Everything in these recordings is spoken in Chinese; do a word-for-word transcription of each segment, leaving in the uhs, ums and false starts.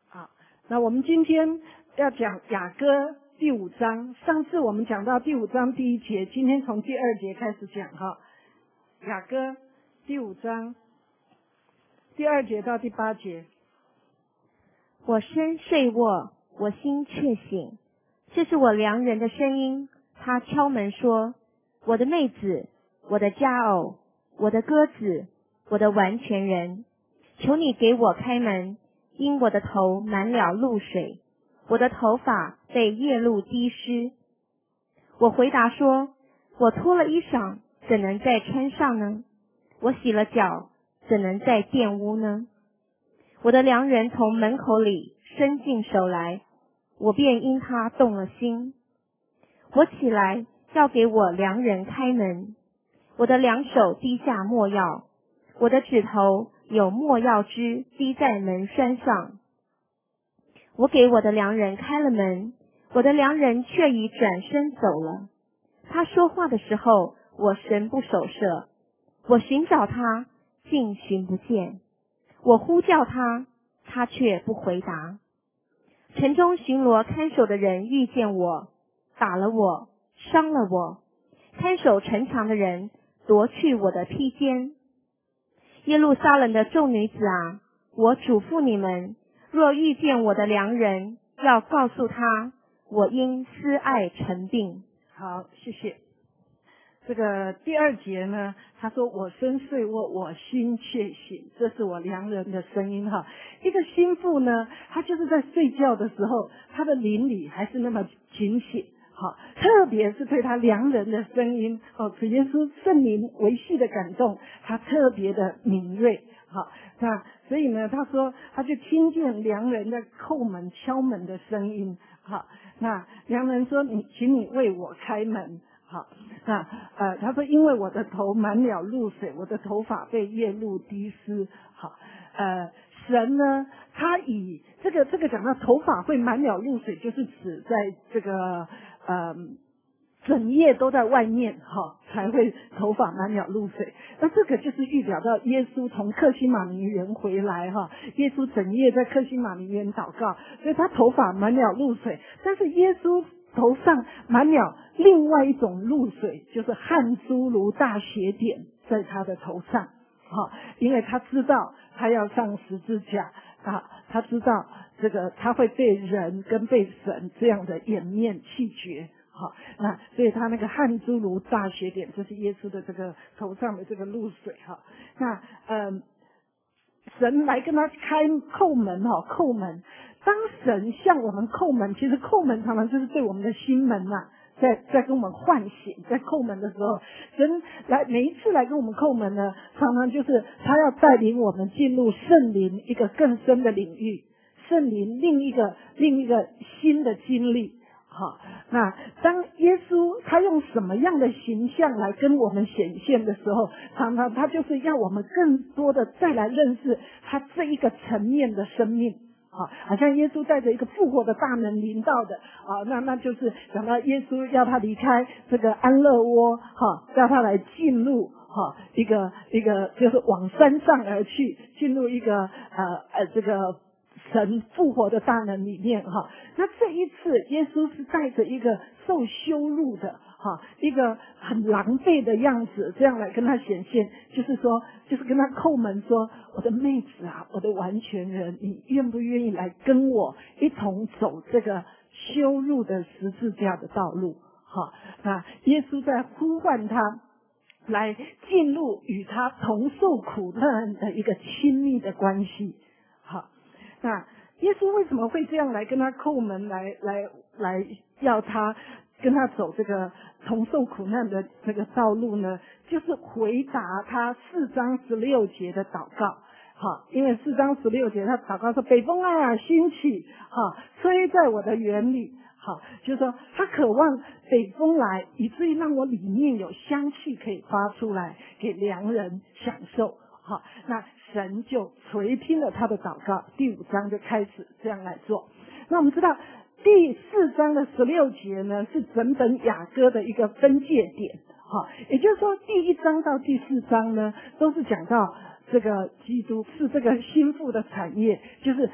好，那我们今天要讲雅歌第五章。上次我们讲到第五章第一节，今天从第二节开始讲哈。雅歌第五章第二节到第八节。 我身睡卧，我心却醒，这是我良人的声音。他敲门说：我的妹子，我的佳偶，我的鸽子，我的完全人，求你给我开门，因我的头满了露水，我的头发被夜露滴湿。我回答说：我脱了衣裳，怎能再穿上呢？我洗了脚，怎能再玷污呢？我的良人从门口里伸进手来，我便因他动了心。我起来要给我良人开门，我的两手滴下没药，我的指头有没药汁滴在门栓上。我给我的良人开了门，我的良人却已转身走了。他说话的时候，我神不守舍，我寻找他，竟寻不见。我呼叫他，他却不回答。城中巡逻看守的人遇见我，打了我，伤了我。看守城墙的人夺去我的披肩。耶路撒冷的众女子啊，我嘱咐你们，若遇见我的良人，要告诉他，我因思爱成病。 好，谢谢。这个第二节呢，他说我身睡卧，我心却醒，这是我良人的声音哈。一个心腹呢，他就是在睡觉的时候，他的灵里还是那么警醒，好，特别是对他良人的声音，哦，主耶稣圣灵维系的感动，他特别的敏锐，好，那所以呢，他说他就听见良人在叩门敲门的声音，好，那良人说你，请你为我开门。好，那呃，他说因为我的头满了露水，我的头发被夜露滴湿。好，呃，神呢，他以这个这个讲到头发会满了露水，就是指在这个呃整夜都在外面哈、哦，才会头发满了露水。那这个就是预表到耶稣从客西马尼园回来哈、哦，耶稣整夜在客西马尼园祷告，所以他头发满了露水。但是耶稣头上满了另外一种露水，就是汗珠如大血点在他的头上，好，因为他知道他要上十字架啊，他知道这个他会被人跟被神这样的掩面弃绝，好，那所以他那个汗珠如大血点，就是耶稣的这个头上的这个露水哈，那嗯。神来跟他开叩门哈，叩门。当神向我们叩门，其实叩门常常就是对我们的心门呐、啊，在在跟我们唤醒。在叩门的时候，神来每一次来跟我们叩门呢，常常就是他要带领我们进入圣灵一个更深的领域，圣灵另一个另一个新的经历。好，那当耶稣他用什么样的形象来跟我们显现的时候，常常他就是要我们更多的再来认识他这一个层面的生命。好，好像耶稣带着一个复活的大能临到的啊，那那就是讲到耶稣要他离开这个安乐窝，哈，要他来进入哈一个一个就是往山上而去，进入一个呃呃这个。神复活的大能里面哈，那这一次耶稣是带着一个受羞辱的哈，一个很狼狈的样子，这样来跟他显现，就是说，就是跟他叩门说：“我的妹子啊，我的完全人，你愿不愿意来跟我一同走这个羞辱的十字架的道路？”哈，那耶稣在呼唤他来进入与他同受苦难的一个亲密的关系。好。那耶稣为什么会这样来跟他叩门，来来来要他跟他走这个同受苦难的这个道路呢？就是回答他四章十六节的祷告。好，因为四章十六节他祷告说：“北风啊，兴起，哈，吹在我的园里。”好，就是说他渴望北风来，以至于让我里面有香气可以发出来，给良人享受。好，那神就垂听了他的祷告，第五章就开始这样来做。那我们知道第四章的十六节呢，是整本雅歌的一个分界点。好，也就是说第一章到第四章呢，都是讲到这个基督是这个心腹的产业，就是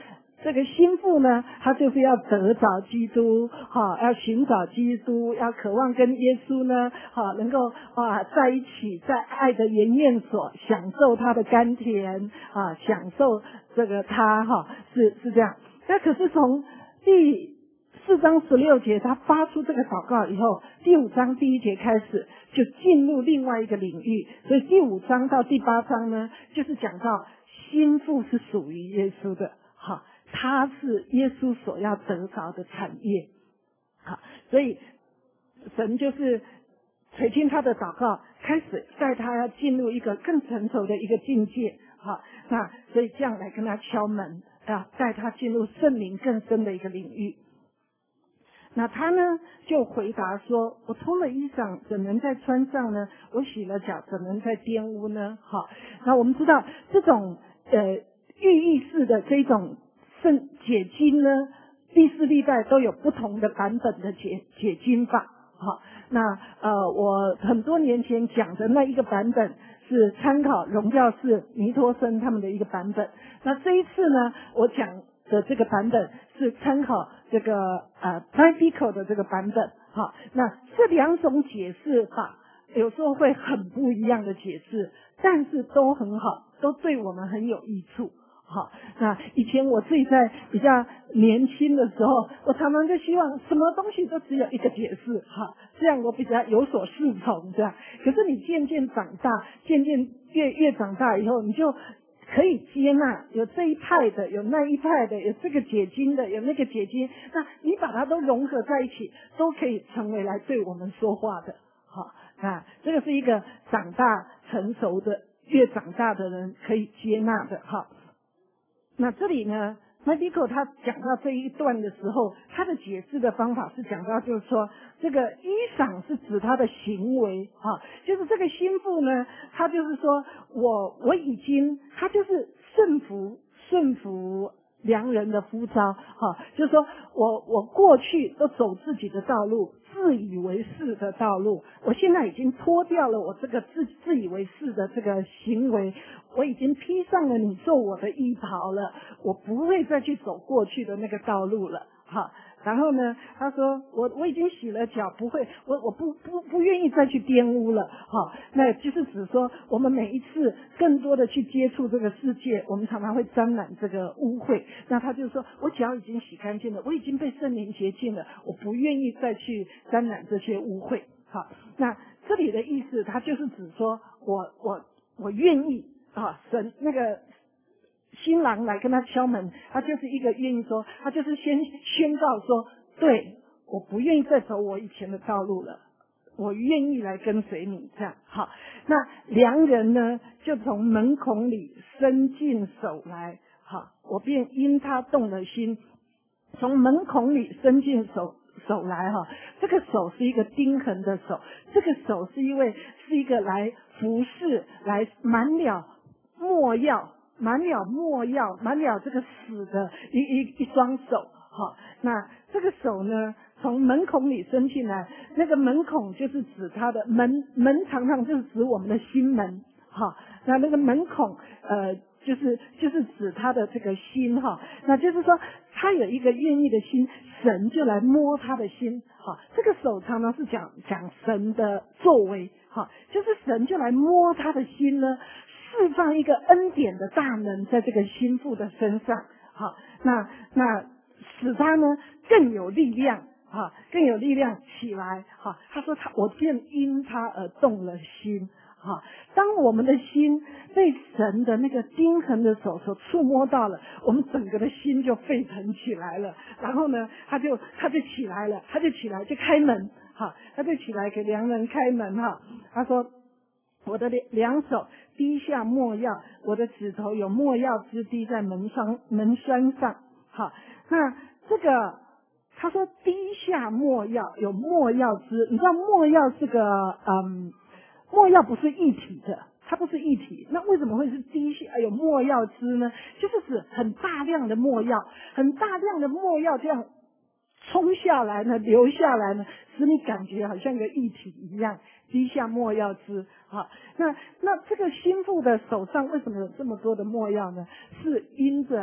这个心腹呢，他就是要得着基督，哈，要寻找基督，要渴望跟耶稣呢，哈，能够啊在一起，在爱的研验所享受他的甘甜，啊，享受这个他哈，是是这样。那可是从第四章十六节，他发出这个祷告以后，第五章第一节开始就进入另外一个领域，所以第五章到第八章呢，就是讲到心腹是属于耶稣的，好，他是耶稣所要得着的产业，好，所以神就是垂听他的祷告，开始带他要进入一个更成熟的一个境界，好，那所以这样来跟他敲门啊，带他进入圣灵更深的一个领域。那他呢就回答说，我脱了衣裳怎能再穿上呢？我洗了脚怎能再玷污呢？好，那我们知道这种呃寓意式的这种圣解经呢，历世历代都有不同的版本的解解经法。好，那呃我很多年前讲的那一个版本是参考荣教士尼托森他们的一个版本。那这一次呢，我讲的这个版本是参考这个呃 Biblical 的这个版本，好，那这两种解释法有时候会很不一样的解释，但是都很好，都对我们很有益处。好，那以前我自己在比较年轻的时候，我常常就希望什么东西都只有一个解释，哈，这样我比较有所适从，这样。可是你渐渐长大，渐渐越越长大以后，你就可以接纳有这一派的，有那一派的，有这个解经的，有那个解经，那你把它都融合在一起，都可以成为来对我们说话的。好，那这个是一个长大成熟的，越长大的人可以接纳的。好，那这里呢 Medico 他讲到这一段的时候，他的解释的方法是讲到就是说，这个衣裳是指他的行为啊，就是这个心腹呢，他就是说我我已经他就是顺服顺服良人的呼召，哈、啊，就是说我我过去都走自己的道路，自以为是的道路，我现在已经脱掉了我这个自自以为是的这个行为，我已经披上了你做我的衣袍了，我不会再去走过去的那个道路了，哈。然后呢，他说我我已经洗了脚，不会，我我不不不愿意再去玷污了，哈。那就是指说，我们每一次更多的去接触这个世界，我们常常会沾染这个污秽。那他就说，我脚已经洗干净了，我已经被圣灵洁净了，我不愿意再去沾染这些污秽。好，那这里的意思，他就是指说我我我愿意啊，神那个。新郎来跟他敲门，他就是一个愿意说，他就是先宣告说，对，我不愿意再走我以前的道路了，我愿意来跟随你，这样好。那良人呢，就从门孔里伸进手来，好，我便因他动了心，从门孔里伸进手手来哈，这个手是一个钉痕的手，这个手是因为是一个来服侍，来满了没药。满了没药，满了这个死的一一一双手，好，那这个手呢，从门孔里伸进来，那个门孔就是指他的门，门常常就是指我们的心门，好，那那个门孔，呃，就是就是指他的这个心哈，那就是说他有一个愿意的心，神就来摸他的心，好，这个手常常是讲讲神的作为，好，就是神就来摸他的心呢。释放一个恩典的大能在这个心腹的身上，好，那那使他呢更有力量，哈，更有力量起来，哈。他说他我便因他而动了心，哈。当我们的心被神的那个钉痕的手所触摸到了，我们整个的心就沸腾起来了。然后呢，他就他就起来了，他就起来就开门，哈，他就起来给良人开门，哈。他说。我的两手滴下没药，我的指头有没药汁滴在门上门栓上。好，那这个他说滴下没药有没药汁，你知道没药这个嗯，没药不是一体的，它不是一体，那为什么会是滴下有没药汁呢？就是指很大量的没药，很大量的没药这样冲下来呢，流下来呢，使你感觉好像个液体一样，滴下没药汁。好，那那这个心腹的手上为什么有这么多的没药呢？是因着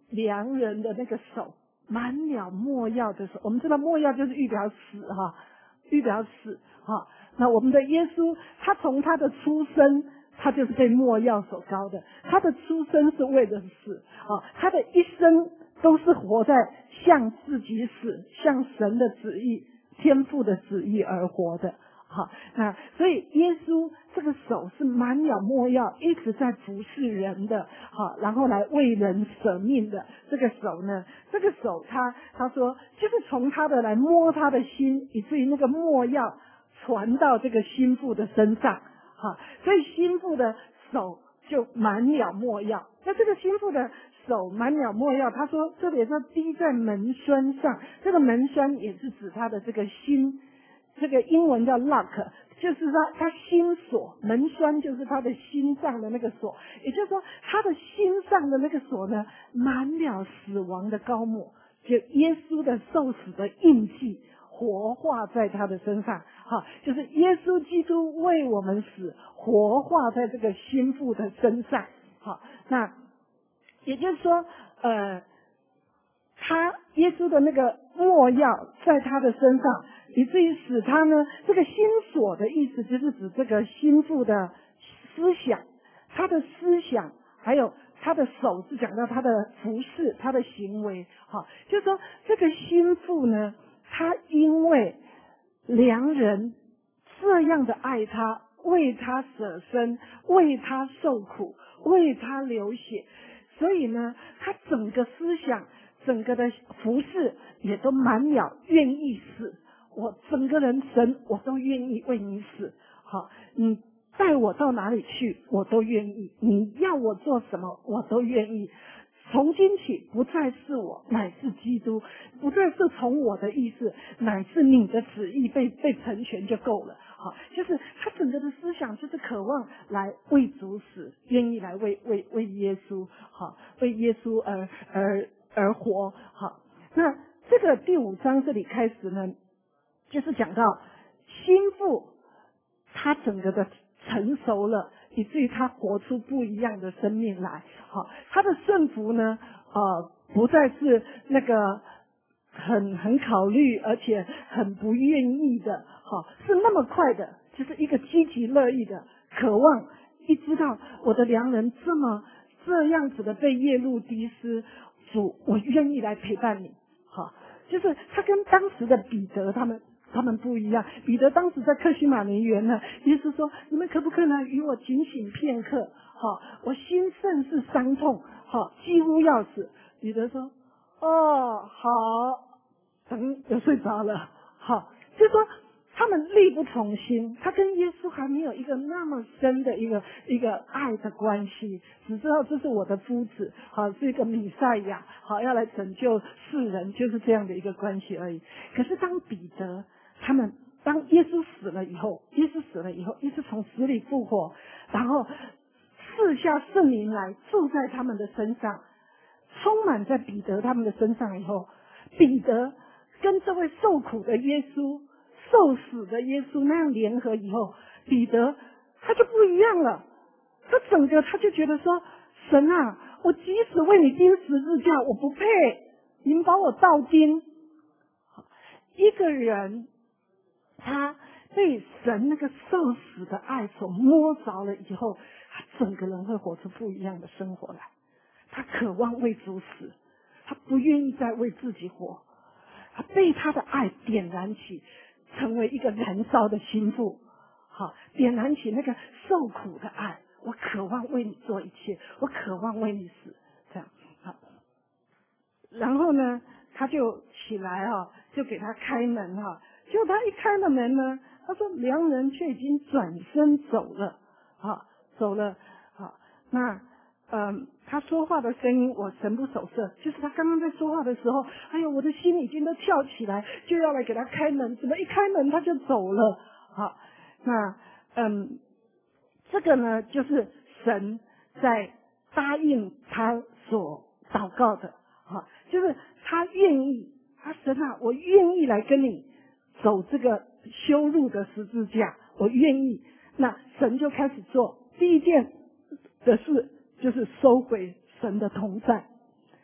良人的那个手，满了没药的手。我们知道没药就是预表死哈，预表死哈。那我们的耶稣，他从他的出生，他就是被没药所膏的。他的出生是为了死啊，他的一生都是活在向自己死，向神的旨意、天父的旨意而活的。好，那所以耶稣这个手是满了没药，一直在服侍人的，好，然后来为人舍命的这个手呢，这个手他他说就是从他的来摸他的心，以至于那个没药传到这个心腹的身上，好，所以心腹的手就满了没药。那这个心腹的手满了没药，他说这里说滴在门栓上，这个门栓也是指他的这个心。这个英文叫 lock， 就是说他心锁，门栓就是他的心脏的那个锁，也就是说他的心上的那个锁呢，满了死亡的膏抹，就耶稣的受死的印记活化在他的身上，哈，就是耶稣基督为我们死，活化在这个心腹的身上，好，那也就是说，呃。他耶稣的那个没药在他的身上，以至于使他呢，这个心锁的意思就是指这个心腹的思想，他的思想，还有他的手是讲到他的服饰，他的行为，好，就是说这个心腹呢，他因为良人这样的爱他，为他舍身，为他受苦，为他流血，所以呢，他整个思想。整个的服饰也都满了愿意死，我整个人神我都愿意为你死，好，你带我到哪里去我都愿意，你要我做什么我都愿意，从今起不再是我，乃是基督，不再是从我的意思，乃是你的旨意被被成全就够了，好，就是他整个的思想就是渴望来为主死，愿意来为为为耶稣，好，为耶稣而而而活，好，那这个第五章这里开始呢，就是讲到心腹他整个的成熟了，以至于他活出不一样的生命来，好，他的顺服呢，呃，不再是那个很很考虑，而且很不愿意的，好，是那么快的，就是一个积极乐意的，渴望一知道我的良人这么这样子的被夜路低斯。主，我愿意来陪伴你，好，就是他跟当时的彼得他们他们不一样。彼得当时在客西马尼园呢，耶稣说：“你们可不可以来与我警醒片刻？好，我心甚是伤痛，好，几乎要死。”彼得说：“哦，好。”等又睡着了，好，就说。他们力不从心，他跟耶稣还没有一个那么深的一个一个爱的关系，只知道这是我的夫子，好，是一个弥赛亚，好，要来拯救世人，就是这样的一个关系而已。可是当彼得他们当耶稣死了以后，耶稣死了以后，耶稣从死里复活，然后赐下圣灵来住在他们的身上，充满在彼得他们的身上以后，彼得跟这位受苦的耶稣。受死的耶稣那样联合以后，彼得他就不一样了，他整个他就觉得说，神啊，我即使为你钉十字架，我不配，您把我倒钉。一个人他被神那个受死的爱所摸着了以后，他整个人会活出不一样的生活来，他渴望为主死，他不愿意再为自己活，他被他的爱点燃起，成为一个燃烧的心腹，好，点燃起那个受苦的爱。我渴望为你做一切，我渴望为你死，这样好。然后呢，他就起来哈、哦，就给他开门哈、哦。结果他一开了门呢，他说良人却已经转身走了，好，走了，好，那。嗯，他说话的声音我神不守舍，就是他刚刚在说话的时候，哎呦，我的心已经都跳起来，就要来给他开门，怎么一开门他就走了？好，那嗯，这个呢，就是神在答应他所祷告的，好，就是他愿意，他神啊，我愿意来跟你走这个羞辱的十字架，我愿意。那神就开始做第一件的事。就是收回神的同在，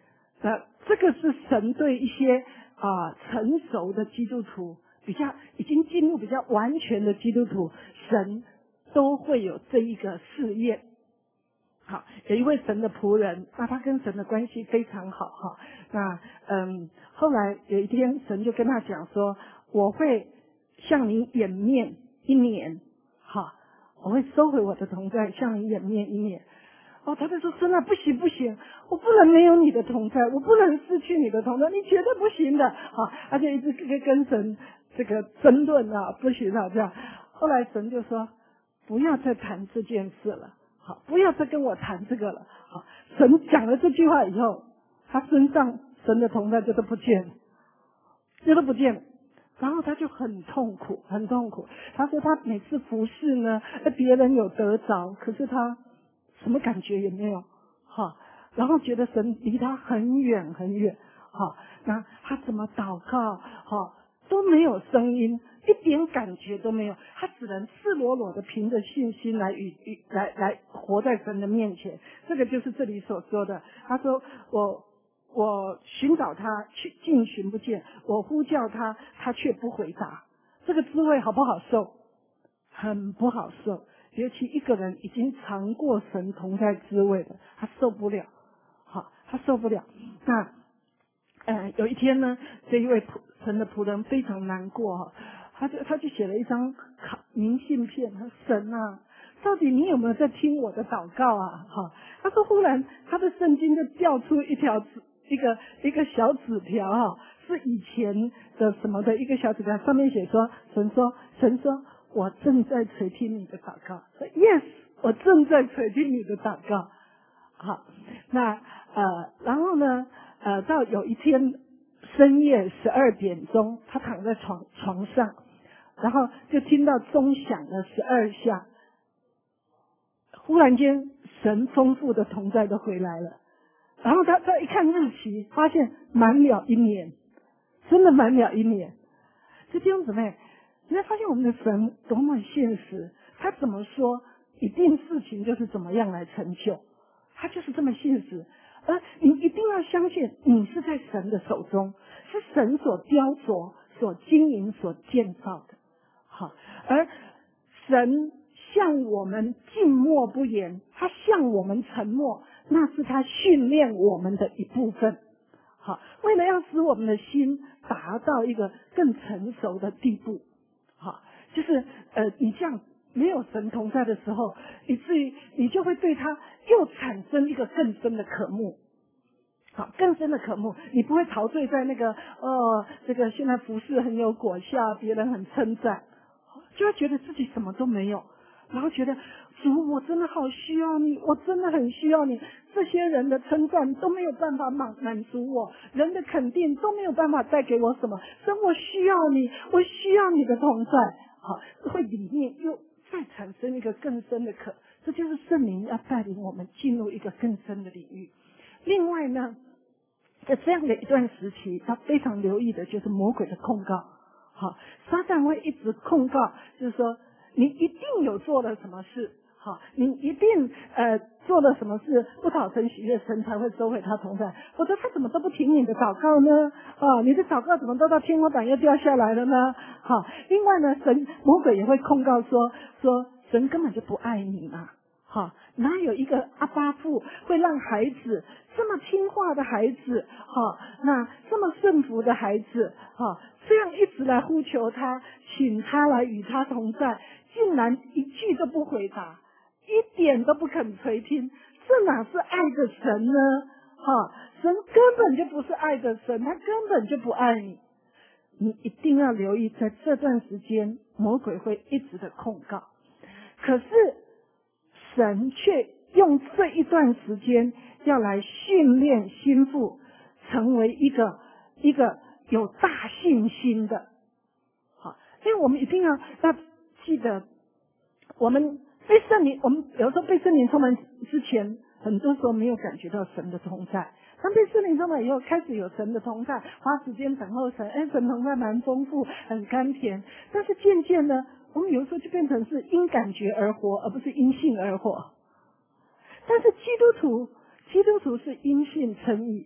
那这个是神对一些啊、呃、成熟的基督徒，比较已经进入比较完全的基督徒，神都会有这一个试验。好，有一位神的仆人，那他跟神的关系非常好哈。那嗯，后来有一天，神就跟他讲说，我会向你掩面一年，哈，我会收回我的同在，向你掩面一年。哦，他就说神啊，不行不行，我不能没有你的同在，我不能失去你的同在，你绝对不行的。好，他就一直跟跟神这个争论啊，不行啊这样。后来神就说，不要再谈这件事了。好，不要再跟我谈这个了。好，神讲了这句话以后，他身上神的同在就都不见了，就都不见了。然后他就很痛苦，很痛苦。他说他每次服侍呢，别人有得着，可是他什么感觉也没有。哈，然后觉得神离他很远很远。哈，那他怎么祷告，哈，都没有声音。一点感觉都没有，他只能赤裸裸的凭着信心来与与来来活在神的面前。这个就是这里所说的。他说我我寻找他，去竟寻不见；我呼叫他，他却不回答。这个滋味好不好受？很不好受。尤其一个人已经尝过神同在滋味的，他受不了。好，他受不了。那呃有一天呢，这一位仆神的仆人非常难过哈。他就他就写了一张卡明信片，他说神啊，到底你有没有在听我的祷告啊？哈，他说忽然他的圣经就掉出一条纸，一个一个小纸条哈，是以前的什么的一个小纸条，上面写说神说神说我正在垂听你的祷告，说 yes 我正在垂听你的祷告。好，那呃然后呢呃到有一天深夜十二点钟，他躺在床床上。然后就听到钟响了十二下，忽然间神丰富的同在都回来了。然后他他一看日期，发现满了一年，真的满了一年。这弟兄姊妹，你会发现我们的神多么现实，他怎么说一定事情就是怎么样来成就，他就是这么现实。而你一定要相信，你是在神的手中，是神所雕琢、所经营、所建造的。好，而神向我们静默不言，他向我们沉默，那是他训练我们的一部分。好，为了要使我们的心达到一个更成熟的地步。好，就是呃，你这样没有神同在的时候，以至于你就会对他又产生一个更深的渴慕。好，更深的渴慕，你不会陶醉在那个呃，这个现在服侍很有果效，别人很称赞，就会觉得自己什么都没有，然后觉得主，我真的好需要你，我真的很需要你。这些人的称赞都没有办法满满足我，人的肯定都没有办法带给我什么。神，我需要你，我需要你的同在。好，会里面又再产生一个更深的渴，这就是圣灵要带领我们进入一个更深的领域。另外呢，在这样的一段时期，他非常留意的就是魔鬼的控告。好，撒旦会一直控告，就是说你一定有做了什么事，好，你一定呃做了什么事不讨神喜悦，神才会收回他同在，否则他怎么都不听你的祷告呢？啊，你的祷告怎么都到天花板又掉下来了呢？好，另外呢，神魔鬼也会控告说说神根本就不爱你嘛。好，哪有一个阿爸父会让孩子这么听话的孩子，好，那这么顺服的孩子，好，这样一直来呼求他，请他来与他同在，竟然一句都不回答，一点都不肯垂听，这哪是爱的神呢？哈，神根本就不是爱的神，他根本就不爱你。你一定要留意，在这段时间，魔鬼会一直的控告，可是神却用这一段时间要来训练心腹，成为一个一个有大信心的。好，因为我们一定要要记得，我们被圣灵，我们有时候被圣灵充满之前，很多时候没有感觉到神的同在。当被圣灵充满以后，开始有神的同在，花时间等候神，哎，神同在蛮丰富，很甘甜。但是渐渐呢，我们有时候就变成是因感觉而活，而不是因信而活。但是基督徒，基督徒是因信称义，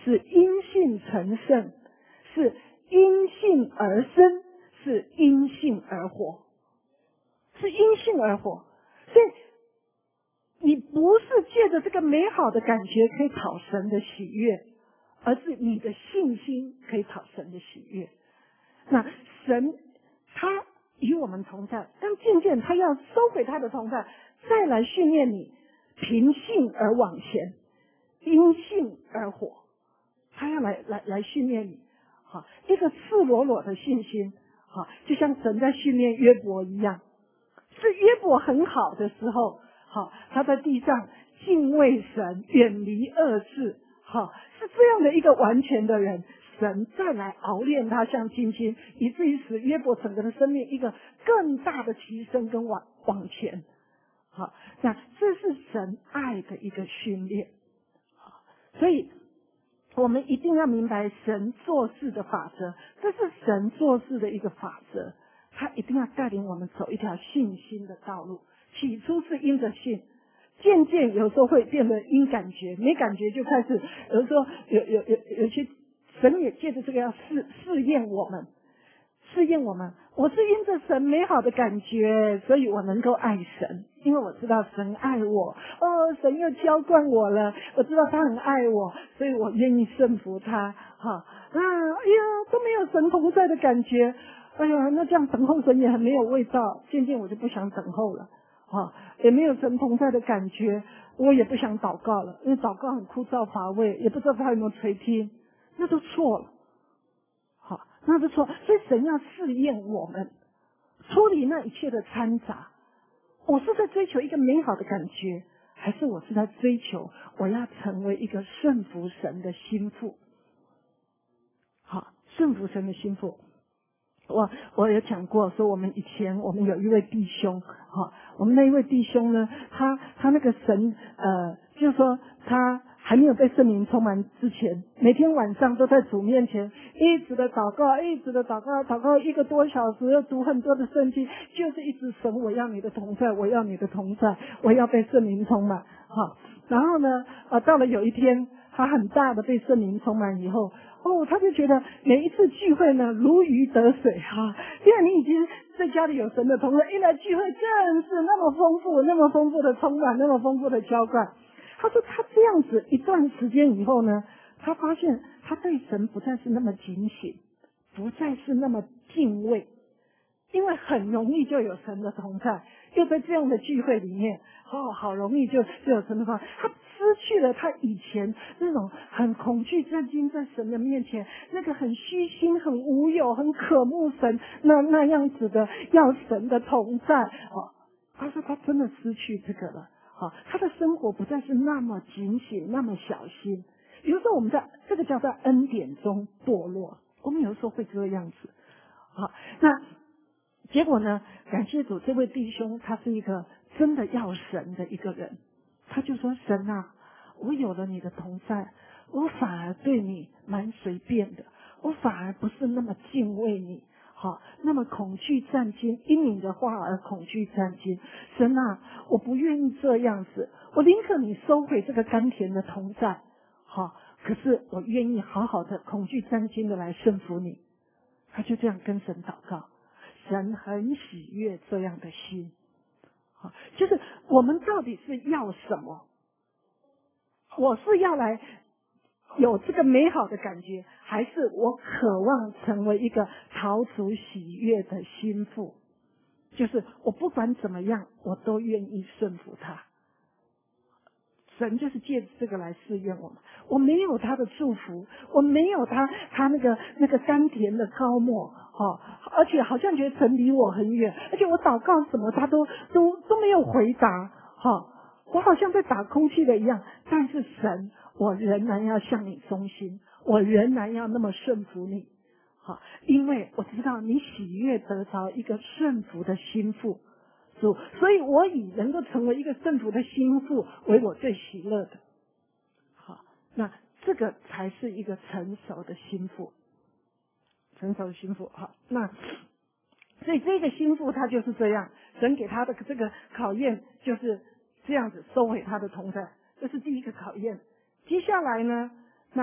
是因信成圣，是因信而生，是因信而活，是因信而活。所以你不是借着这个美好的感觉可以讨神的喜悦，而是你的信心可以讨神的喜悦。那神他与我们同在，但渐渐他要收回他的同在，再来训练你凭信而往前，因信而活。他要来来来训练你，好，一个赤裸裸的信心，好，就像神在训练约伯一样。是约伯很好的时候，好，他在地上敬畏神，远离恶事，好，是这样的一个完全的人。神再来熬炼他像金星，以至于使约伯整个的生命一个更大的提升跟往往前。好，那这是神爱的一个训练。好，所以我们一定要明白神做事的法则，这是神做事的一个法则，他一定要带领我们走一条信心的道路。起初是因着信，渐渐有时候会变得因感觉，没感觉就开始，有时候有有有有些神也借着这个要试试验我们，试验我们。我是因着神美好的感觉，所以我能够爱神，因为我知道神爱我，哦，神又浇灌我了，我知道他很爱我，所以我愿意顺服他。哈，啊，哎呀，都没有神同在的感觉，哎呀，那这样等候神也很没有味道，渐渐我就不想等候了。啊，也没有神同在的感觉，我也不想祷告了，因为祷告很枯燥乏味，也不知道他有没有垂听，那都错了。好，那就错。所以神要试验我们，处理那一切的掺杂。我是在追求一个美好的感觉，还是我是在追求我要成为一个顺服神的心腹？好，顺服神的心腹。我我有讲过，说我们以前我们有一位弟兄，哈，我们那一位弟兄呢，他他那个神，呃，就是说他还没有被圣灵充满之前，每天晚上都在主面前一直的祷告，一直的祷告，祷告一个多小时，又读很多的圣经，就是一直神，我要你的同在，我要你的同在，我要被圣灵充满，哈。然后呢，呃，到了有一天，他很大的被圣灵充满以后。哦，他就觉得每一次聚会呢如鱼得水哈，因为你已经在家里有神的同在，一来聚会更是那么丰富，那么丰富的充满，那么丰富的浇灌。他说他这样子一段时间以后呢，他发现他对神不再是那么警醒，不再是那么敬畏，因为很容易就有神的同在，又在这样的聚会里面，哦，好容易就就有神的同在。他失去了他以前那种很恐惧战惊在神的面前，那个很虚心、很无有、很渴慕神那那样子的要神的同在。哦，他说他真的失去这个了。哦，他的生活不再是那么警醒、那么小心。有时候我们在这个叫做恩典中堕落，我们有时候会这个样子。好，那结果呢？感谢主，这位弟兄他是一个真的要神的一个人。他就说：“神啊，我有了你的同在，我反而对你蛮随便的，我反而不是那么敬畏你，好，那么恐惧战惊，因你的话而恐惧战惊。神啊，我不愿意这样子，我宁可你收回这个甘甜的同在，好，可是我愿意好好的恐惧战惊的来顺服你。”他就这样跟神祷告，神很喜悦这样的心。好，就是我们到底是要什么？我是要来有这个美好的感觉，还是我渴望成为一个讨主喜悦的心腹？就是我不管怎么样，我都愿意顺服他。神就是借这个来试验我们。我没有他的祝福，我没有他他那个那个甘甜的膏抹，哦，而且好像觉得神离我很远，而且我祷告什么他都都都没有回答，哈、哦，我好像在打空气的一样。但是神，我仍然要向你忠心，我仍然要那么顺服你，好、哦，因为我知道你喜悦得着一个顺服的心腹。主，所以我以能够成为一个顺服的心腹为我最喜乐的。好，那这个才是一个成熟的心腹，成熟的心腹。好，那所以这个心腹他就是这样，神给他的这个考验就是这样子收回他的同在，这是第一个考验。接下来呢，那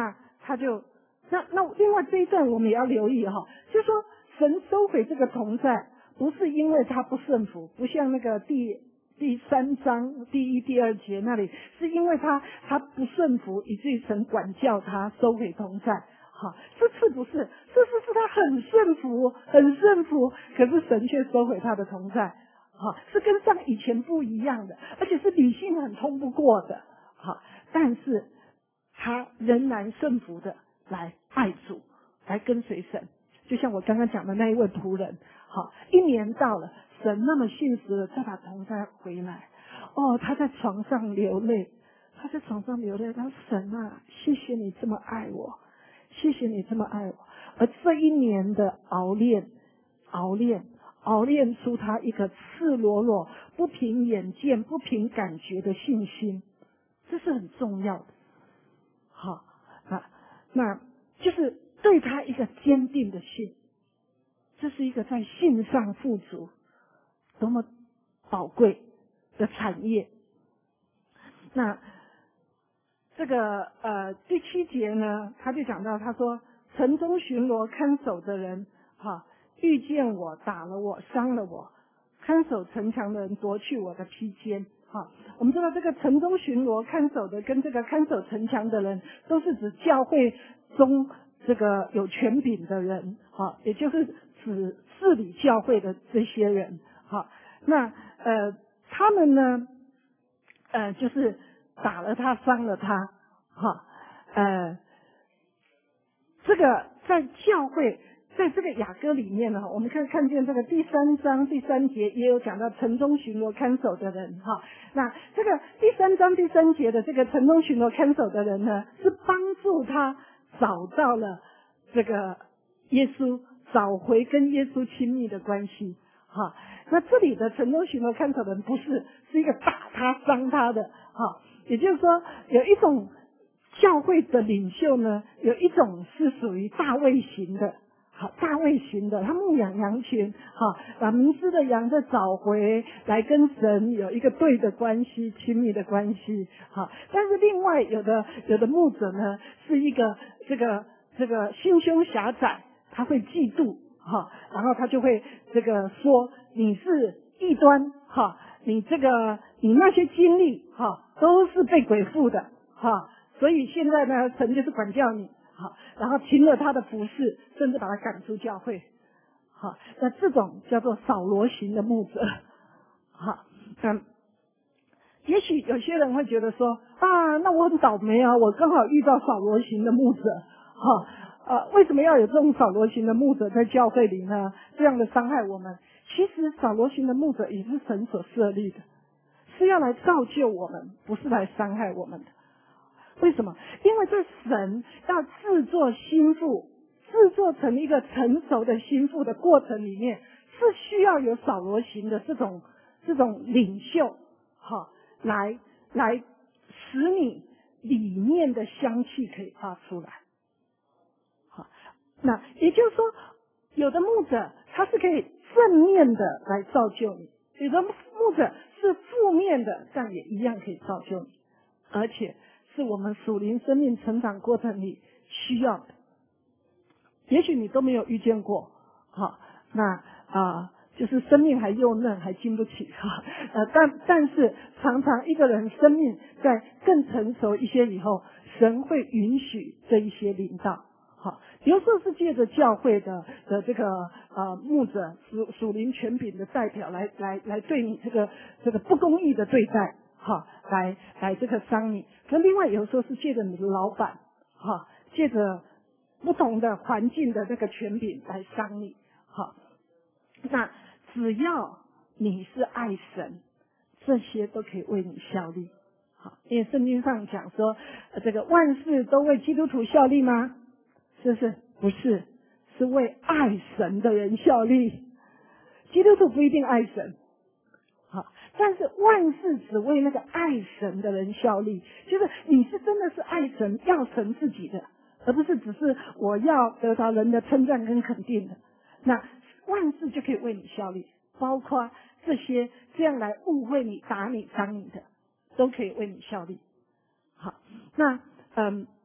他就那那另外这一段我们也要留意哈，就是说神收回这个同在，不是因为他不顺服，不像那个第第三章第一第二节那里，是因为他他不顺服，以至于神管教他收回同在。好，这次不是，这次是他很顺服，很顺服，可是神却收回他的同在。好，是跟上以前不一样的，而且是理性很通不过的。好，但是他仍然顺服的来爱主，来跟随神。就像我刚刚讲的那一位仆人，好，一年到了，神那么信实的再把同在回来，哦，他在床上流泪，他在床上流泪，他说神啊，谢谢你这么爱我，谢谢你这么爱我。而这一年的熬练，熬练，熬练出他一个赤裸裸、不凭眼见、不凭感觉的信心，这是很重要的。好啊，那就是对他一个坚定的信，这是一个在信上富足多么宝贵的产业。那这个呃第七节呢，他就讲到，他说城中巡逻看守的人，哈，遇见我打了我伤了我，看守城墙的人夺去我的披肩。哈，我们知道这个城中巡逻看守的跟这个看守城墙的人，都是指教会中这个有权柄的人，哈，也就是指治理教会的这些人。哈，那呃他们呢，呃就是打了他，伤了他。哈，呃这个在教会，在这个雅歌里面呢，我们可以看见这个第三章第三节也有讲到城中巡逻看守的人。哈，那这个第三章第三节的这个城中巡逻看守的人呢，是帮助他找到了这个耶稣，找回跟耶稣亲密的关系。哈，那这里的城中巡逻看守的人不是是一个打他伤他的。哈，也就是说有一种教会的领袖呢，有一种是属于大卫型的，好，大卫型的，他牧养羊群，好，把迷失的羊再找回来，跟神有一个对的关系，亲密的关系，好。但是另外有的有的牧者呢，是一个这个这个心胸狭窄，他会嫉妒，哈，然后他就会这个说你是异端，哈，你这个你那些经历，哈，都是被鬼附的，哈。所以现在呢，神就是管教你，好，然后停了他的服侍，甚至把他赶出教会，好，那这种叫做扫罗型的牧者，好，嗯，也许有些人会觉得说啊，那我很倒霉啊，我刚好遇到扫罗型的牧者，哈，啊，为什么要有这种扫罗型的牧者在教会里呢？这样的伤害我们，其实扫罗型的牧者也是神所设立的，是要来造就我们，不是来伤害我们的。为什么？因为这神要制作心腹，制作成一个成熟的心腹的过程里面，是需要有扫罗型的这种这种领袖，好，来来使你里面的香气可以发出来。好，那也就是说，有的牧者他是可以正面的来造就你，有的牧者是负面的，但也一样可以造就你，而且是我们属灵生命成长过程里需要的。也许你都没有遇见过，好，那啊、呃、就是生命还幼嫩，还经不起哈，呃，但但是常常一个人生命在更成熟一些以后，神会允许这一些领导，好，有时候是借着教会的的这个呃牧者属属灵权柄的代表来来来对你这个这个不公义的对待。哈，来来这个伤你。那另外有时候是借着你的老板，哈，借着不同的环境的这个权柄来伤你。好，那只要你是爱神，这些都可以为你效力。好，因为圣经上讲说，呃、这个万事都为基督徒效力吗？是不是？不是，是为爱神的人效力。基督徒不一定爱神。好，但是万事只为那个爱神的人效力，就是你是真的是爱神，要神自己的，而不是只是我要得到人的称赞跟肯定的。那万事就可以为你效力，包括这些这样来误会你、打你、伤你的，都可以为你效力。好，那嗯，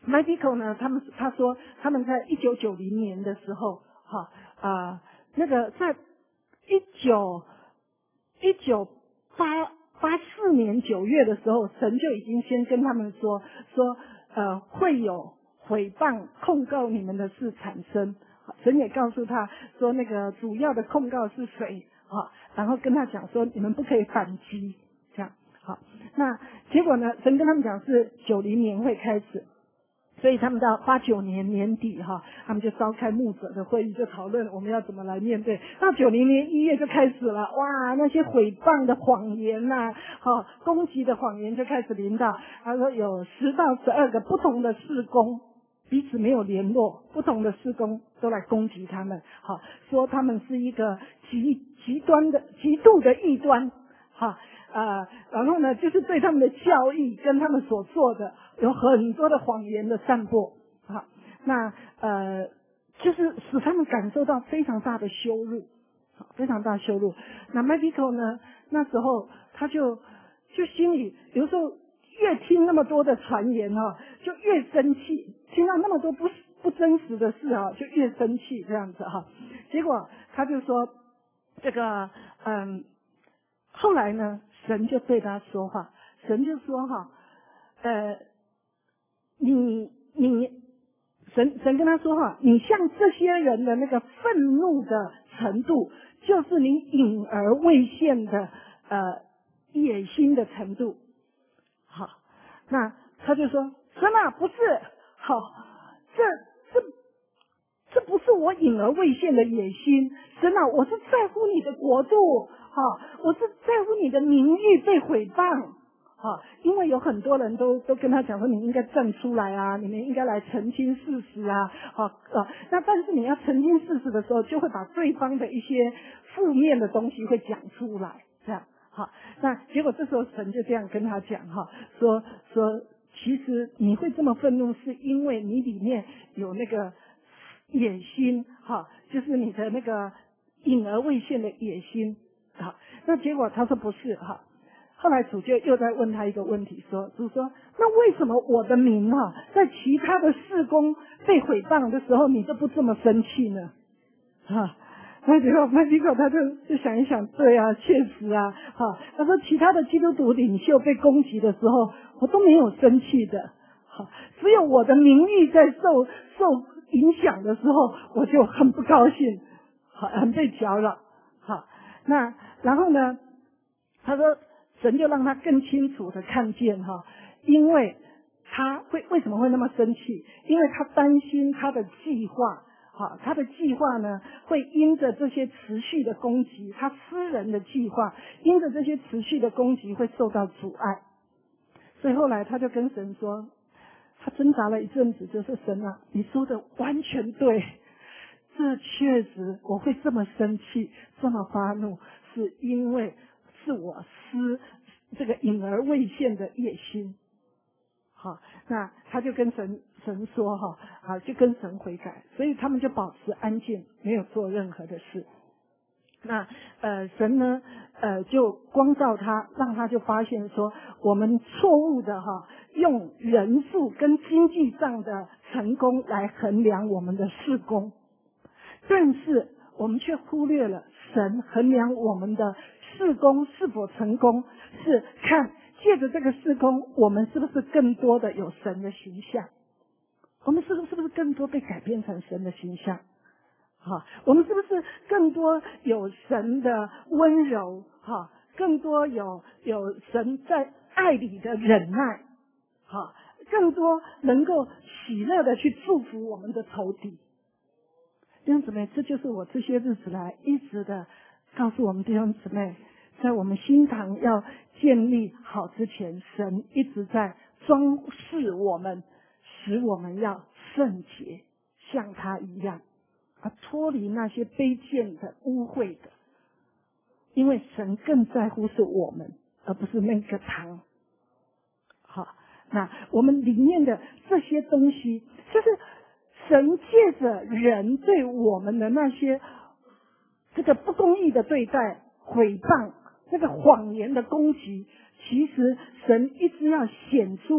Michael 呢，他们他说他们在一九九零年的时候，哈啊、呃，那个在一九一九八八四年九月的时候，神就已经先跟他们说说呃会有毁谤控告你们的事产生。神也告诉他说，那个主要的控告是谁啊？然后跟他讲说，你们不可以反击，这样好。那结果呢？神跟他们讲是九零年会开始。所以他们到八九年年底哈，他们就召开牧者的会议，就讨论我们要怎么来面对。到九零年一月就开始了，哇，那些毁谤的谎言呐、啊，哈，攻击的谎言就开始临到。他说有十到十二个不同的事工，彼此没有联络，不同的事工都来攻击他们，好，说他们是一个极极端的、极度的异端，哈。啊，然后呢，就是对他们的教义跟他们所做的有很多的谎言的散播，啊，那呃，就是使他们感受到非常大的羞辱，非常大的羞辱。那 Michael 呢，那时候他就就心里有时候越听那么多的传言哈，就越生气，听到那么多不不真实的事啊，就越生气这样子哈。结果他就说这个嗯。后来呢，神就对他说话，神就说哈，呃，你你，神神跟他说哈，你像这些人的那个愤怒的程度，就是你隐而未现的呃野心的程度。好，那他就说，神啊，不是，好，这这。这不是我隐而未现的野心，神啊，我是在乎你的国度，哈、啊，我是在乎你的名誉被毁谤，哈、啊，因为有很多人都都跟他讲说，你应该站出来啊，你们应该来澄清事实啊，好啊，那但是你要澄清事实的时候，就会把对方的一些负面的东西会讲出来，这样，好，那结果这时候神就这样跟他讲哈，说说其实你会这么愤怒，是因为你里面有那个。野心哈，就是你的那个隐而未现的野心好，那结果他说不是哈，后来主就又在问他一个问题，说主说那为什么我的名哈在其他的事工被毁谤的时候，你都不这么生气呢？哈，那结果那结果他就就想一想，对啊，确实啊，哈，他说其他的基督徒领袖被攻击的时候，我都没有生气的，好，只有我的名誉在受受。影响的时候，我就很不高兴，好，很被搅扰，好，那然后呢，他说神就让他更清楚的看见哈，因为他会为什么会那么生气？因为他担心他的计划，好，他的计划呢会因着这些持续的攻击，他私人的计划因着这些持续的攻击会受到阻碍，所以后来他就跟神说。他挣扎了一阵子，就是神啊，你说的完全对，这确实我会这么生气，这么发怒，是因为是我私这个隐而未现的野心。好，那他就跟神神说哈，啊，就跟神悔改，所以他们就保持安静，没有做任何的事。那呃神呢呃就光照他，让他就发现说我们错误的哈用人数跟经济上的成功来衡量我们的事工，但是我们却忽略了神衡量我们的事工是否成功，是看借着这个事工我们是不是更多的有神的形象，我们是不是不是更多被改变成神的形象。哈，我们是不是更多有神的温柔？哈，更多有有神在爱里的忍耐？哈，更多能够喜乐的去祝福我们的仇敌。弟兄姊妹，这就是我这些日子来一直的告诉我们弟兄姊妹，在我们心堂要建立好之前，神一直在装饰我们，使我们要圣洁，像他一样。而脱离那些卑贱的、污秽的，因为神更在乎是我们，而不是那个堂。好，那我们里面的这些东西，就是神借着人对我们的那些这个不公义的对待、毁谤、那个谎言的攻击，其实神一直要显出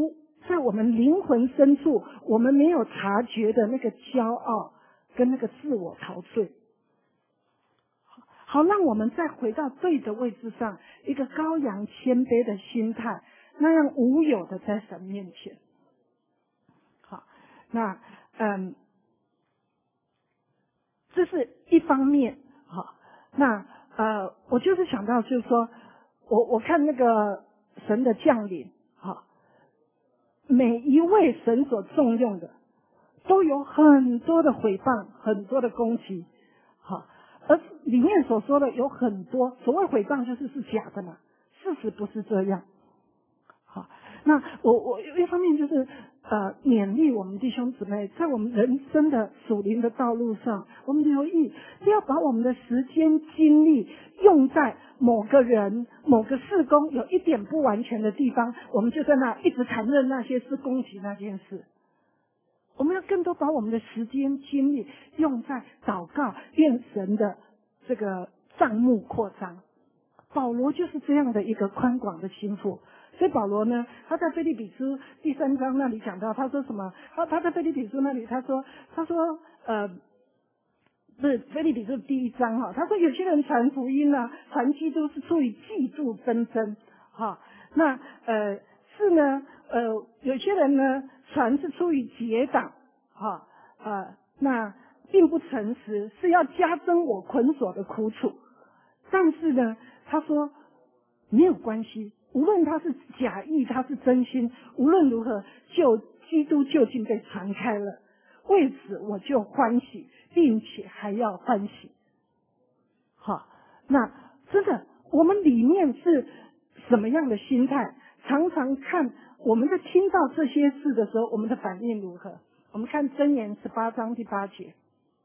在我们灵魂深处我们没有察觉的那个骄傲跟那个自我陶醉，好让我们再回到对的位置上，一个羔羊谦卑的心态，那样无有的在神面前。好，那嗯，这是一方面。好，那呃，我就是想到就是说，我我看那个神的将领，好，每一位神所重用的，都有很多的毁谤，很多的攻击，好，而里面所说的有很多，所谓毁谤就是是假的嘛，事实不是这样。好，那我我一方面就是呃勉励我们弟兄姊妹，在我们人生的属灵的道路上，我们留意不要把我们的时间精力用在某个人某个事工有一点不完全的地方，我们就在那一直承认那些是攻击那件事。我们要更多把我们的时间精力用在祷告，愿神的这个帐幕扩张。保罗就是这样的一个宽广的心腹。所以保罗呢，他在腓立比书第三章那里讲到，他说什么？他他在腓立比书那里，他说，他说，呃，不是腓立比书第一章哈，他说有些人传福音呢，传基督是出于嫉妒纷争，哈，那呃是呢，呃有些人呢传是出于结党，哈，呃那并不诚实，是要加增我捆锁的苦楚。但是呢，他说没有关系。无论他是假意，他是真心，无论如何，就基督究竟被传开了，为此我就欢喜，并且还要欢喜。好，那真的，我们里面是什么样的心态？常常看我们在听到这些事的时候，我们的反应如何？我们看箴言十八章第八节，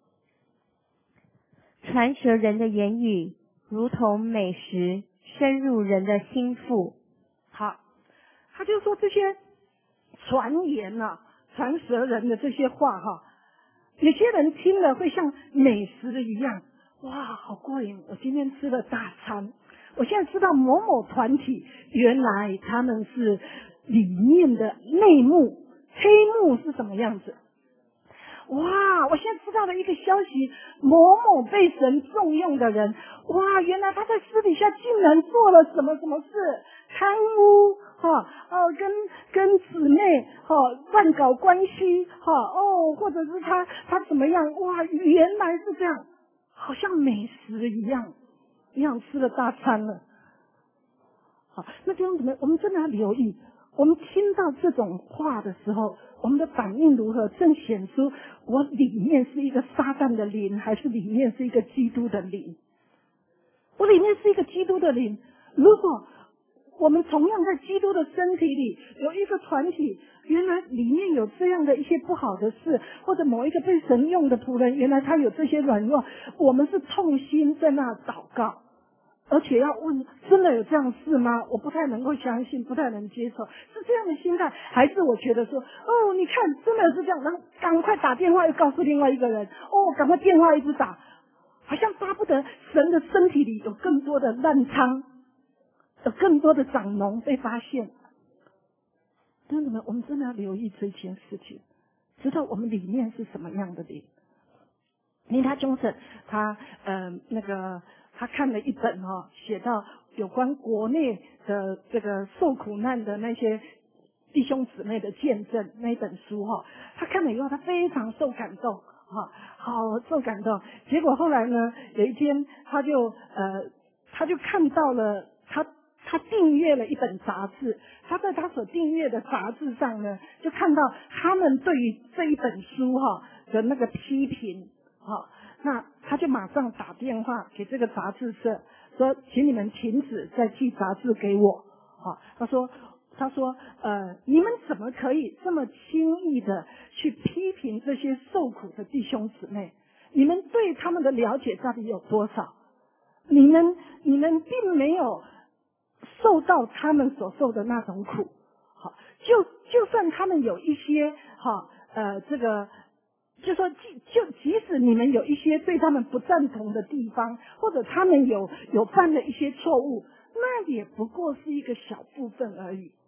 传舌人的言语如同美食，深入人的心腹。 好，他就说这些传言啊，传舌人的这些话哈，有些人听了会像美食一样，哇，好过瘾！我今天吃了大餐，我现在知道某某团体原来他们是里面的内幕黑幕是什么样子。哇！我现在知道了一个消息，某某被神重用的人，哇！原来他在私底下竟然做了什么什么事，贪污，哈哦，跟跟姊妹哈乱搞关系，哈哦，或者是他他怎么样？哇！原来是这样，好像美食一样，一样吃了大餐了。好，那这样怎么？我们真的要留意。我们听到这种话的时候，我们的反应如何？正显出我里面是一个撒旦的灵，还是里面是一个基督的灵？我里面是一个基督的灵。如果我们同样在基督的身体里有一个团体，原来里面有这样的一些不好的事，或者某一个被神用的仆人，原来他有这些软弱，我们是痛心在那祷告。而且要问，真的有这样事吗？我不太能够相信，不太能接受，是这样的心态，还是我觉得说，哦，你看，真的是这样，然后赶快打电话又告诉另外一个人，哦，赶快电话一直打，好像巴不得神的身体里有更多的烂疮，有更多的长脓被发现。弟兄们，我们真的要留意这件事情，知道我们里面是什么样的灵。尼他中神，他呃那个。他看了一本哈、哦，写到有关国内的这个受苦难的那些弟兄姊妹的见证那一本书哈、哦，他看了以后，他非常受感动哈、哦，好受感动。结果后来呢，有一天他就呃，他就看到了他他订阅了一本杂志，他在他所订阅的杂志上呢，就看到他们对于这一本书哈、哦、的那个批评哈。哦那他就马上打电话给这个杂志社，说请你们停止再寄杂志给我。好，他说他说呃，你们怎么可以这么轻易的去批评这些受苦的弟兄姊妹？你们对他们的了解到底有多少？你们你们并没有受到他们所受的那种苦。好，就就算他们有一些哈呃这个。就说，就即使你们有一些对他们不赞同的地方，或者他们有有犯了一些错误，那也不过是一个小部分而已。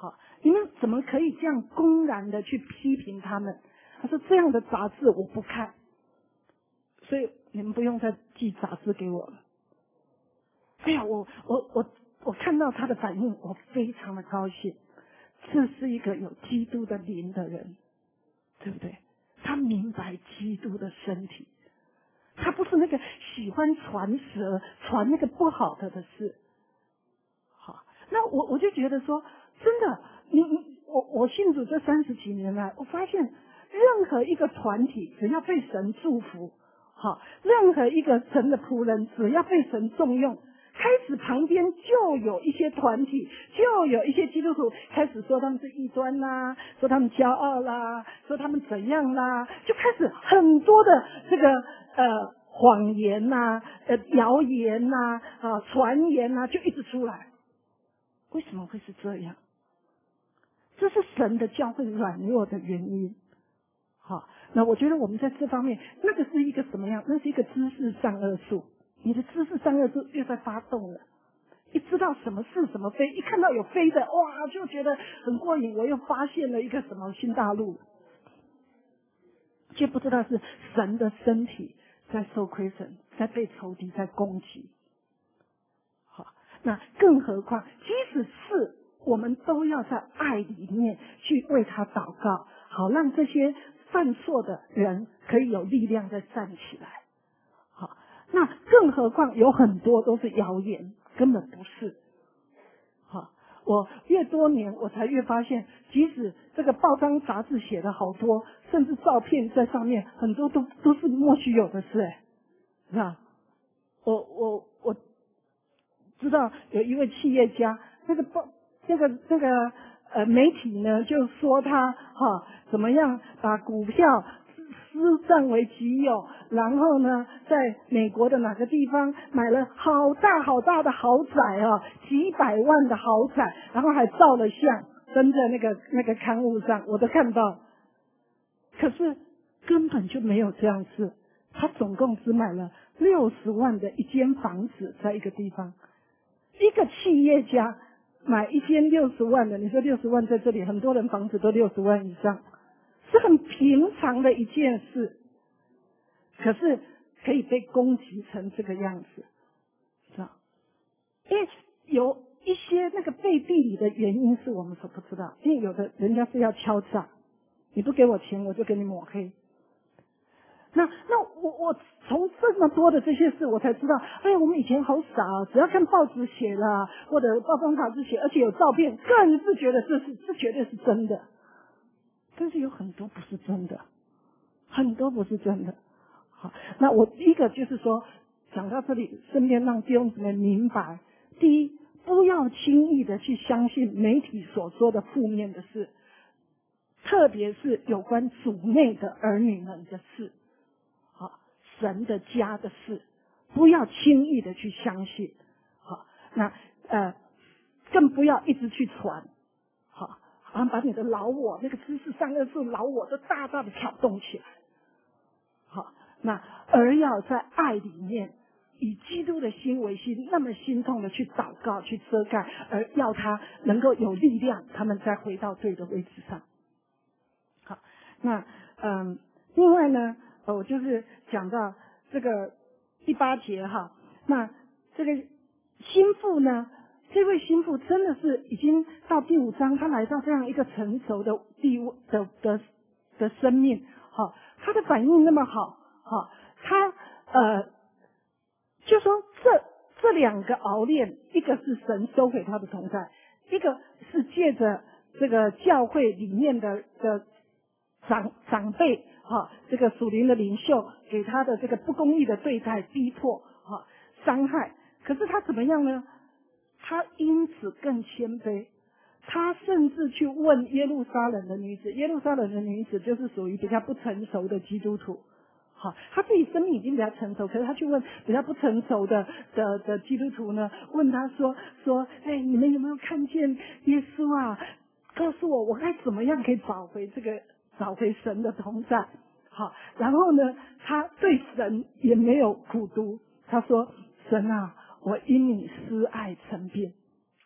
好，你们怎么可以这样公然的去批评他们？他说这样的杂志我不看，所以你们不用再寄杂志给我了。哎呀，我我我我看到他的反应，我非常的高兴。这是一个有基督的灵的人，对不对？他明白基督的身体，他不是那个喜欢传舌、传那个不好的的事。好，那我我就觉得说，真的，你你我我信主这三十几年来，我发现任何一个团体只要被神祝福，好，任何一个神的仆人只要被神重用，开始旁边就有一些团体，就有一些基督徒开始说他们是异端啦，说他们骄傲啦，说他们怎样啦，就开始很多的这个呃谎言呐、呃谣言呐、啊传言呐，就一直出来。为什么会是这样？这是神的教会软弱的原因。好，那我觉得我们在这方面，那个是一个什么样？那是一个知识善恶树。你的知识善恶树又在发动了，一知道什么是什么非，一看到有飞的，哇，就觉得很过瘾。我又发现了一个什么新大陆，却不知道是神的身体在受亏损，在被仇敌在攻击。好，那更何况，即使是我们都要在爱里面去为他祷告，好让这些犯错的人可以有力量再站起来。好，那更何况有很多都是谣言，根本不是。好，我越多年我才越发现，即使这个报章杂志写的好多，甚至照片在上面，很多都都是莫须有的事，哎，是吧？我我我知道有一位企业家，这个报这个这个呃媒体呢就说他哈怎么样把股票私占为己有，然后呢在美国的哪个地方买了好大好大的豪宅啊，几百万的豪宅，然后还照了相登在那个那个刊物上，我都看到。可是根本就没有这样事，他总共只买了六十万的一间房子在一个地方。一个企业家买一间六十万的，你说六十万在这里很多人房子都六十万以上，是很平常的一件事，可是可以被攻击成这个样子，是吧？因为有一些那个背地里的原因是我们所不知道，因为有的人家是要敲诈，你不给我钱我就给你抹黑。那那我我从这么多的这些事，我才知道，哎呀，我们以前好傻啊，只要看报纸写了，或者报章杂志写，而且有照片，更是觉得这是这绝对是真的。但是有很多不是真的，很多不是真的。好，那我第一个就是说，讲到这里，顺便让弟兄姊妹明白，第一，不要轻易的去相信媒体所说的负面的事，特别是有关主内的儿女们的事。神的家的事，不要轻易的去相信。好，那呃，更不要一直去传。好，好像把你的老我那个知识善恶树老我都大大的挑动起来。好，那而要在爱里面，以基督的心为心，那么心痛的去祷告，去遮盖，而要他能够有力量，他们再回到对的位置上。好，那嗯，另外呢。呃，我就是讲到这个第八节哈，那这个心腹呢，这位心腹真的是已经到第五章，他来到这样一个成熟的地位的的的生命，好，他的反应那么好，好，他呃，就说这这两个熬炼，一个是神收回他的同在，一个是借着这个教会里面的的长长辈。哈，这个属灵的领袖给他的这个不公义的对待、逼迫、哈伤害，可是他怎么样呢？他因此更谦卑，他甚至去问耶路撒冷的女子，耶路撒冷的女子就是属于比较不成熟的基督徒。好，他自己生命已经比较成熟，可是他去问比较不成熟的的的基督徒呢，问他说说，哎，你们有没有看见耶稣啊？告诉我，我该怎么样可以找回这个？找回神的同在，好，然后呢，他对神也没有苦毒，他说：“神啊，我因你施爱成变。”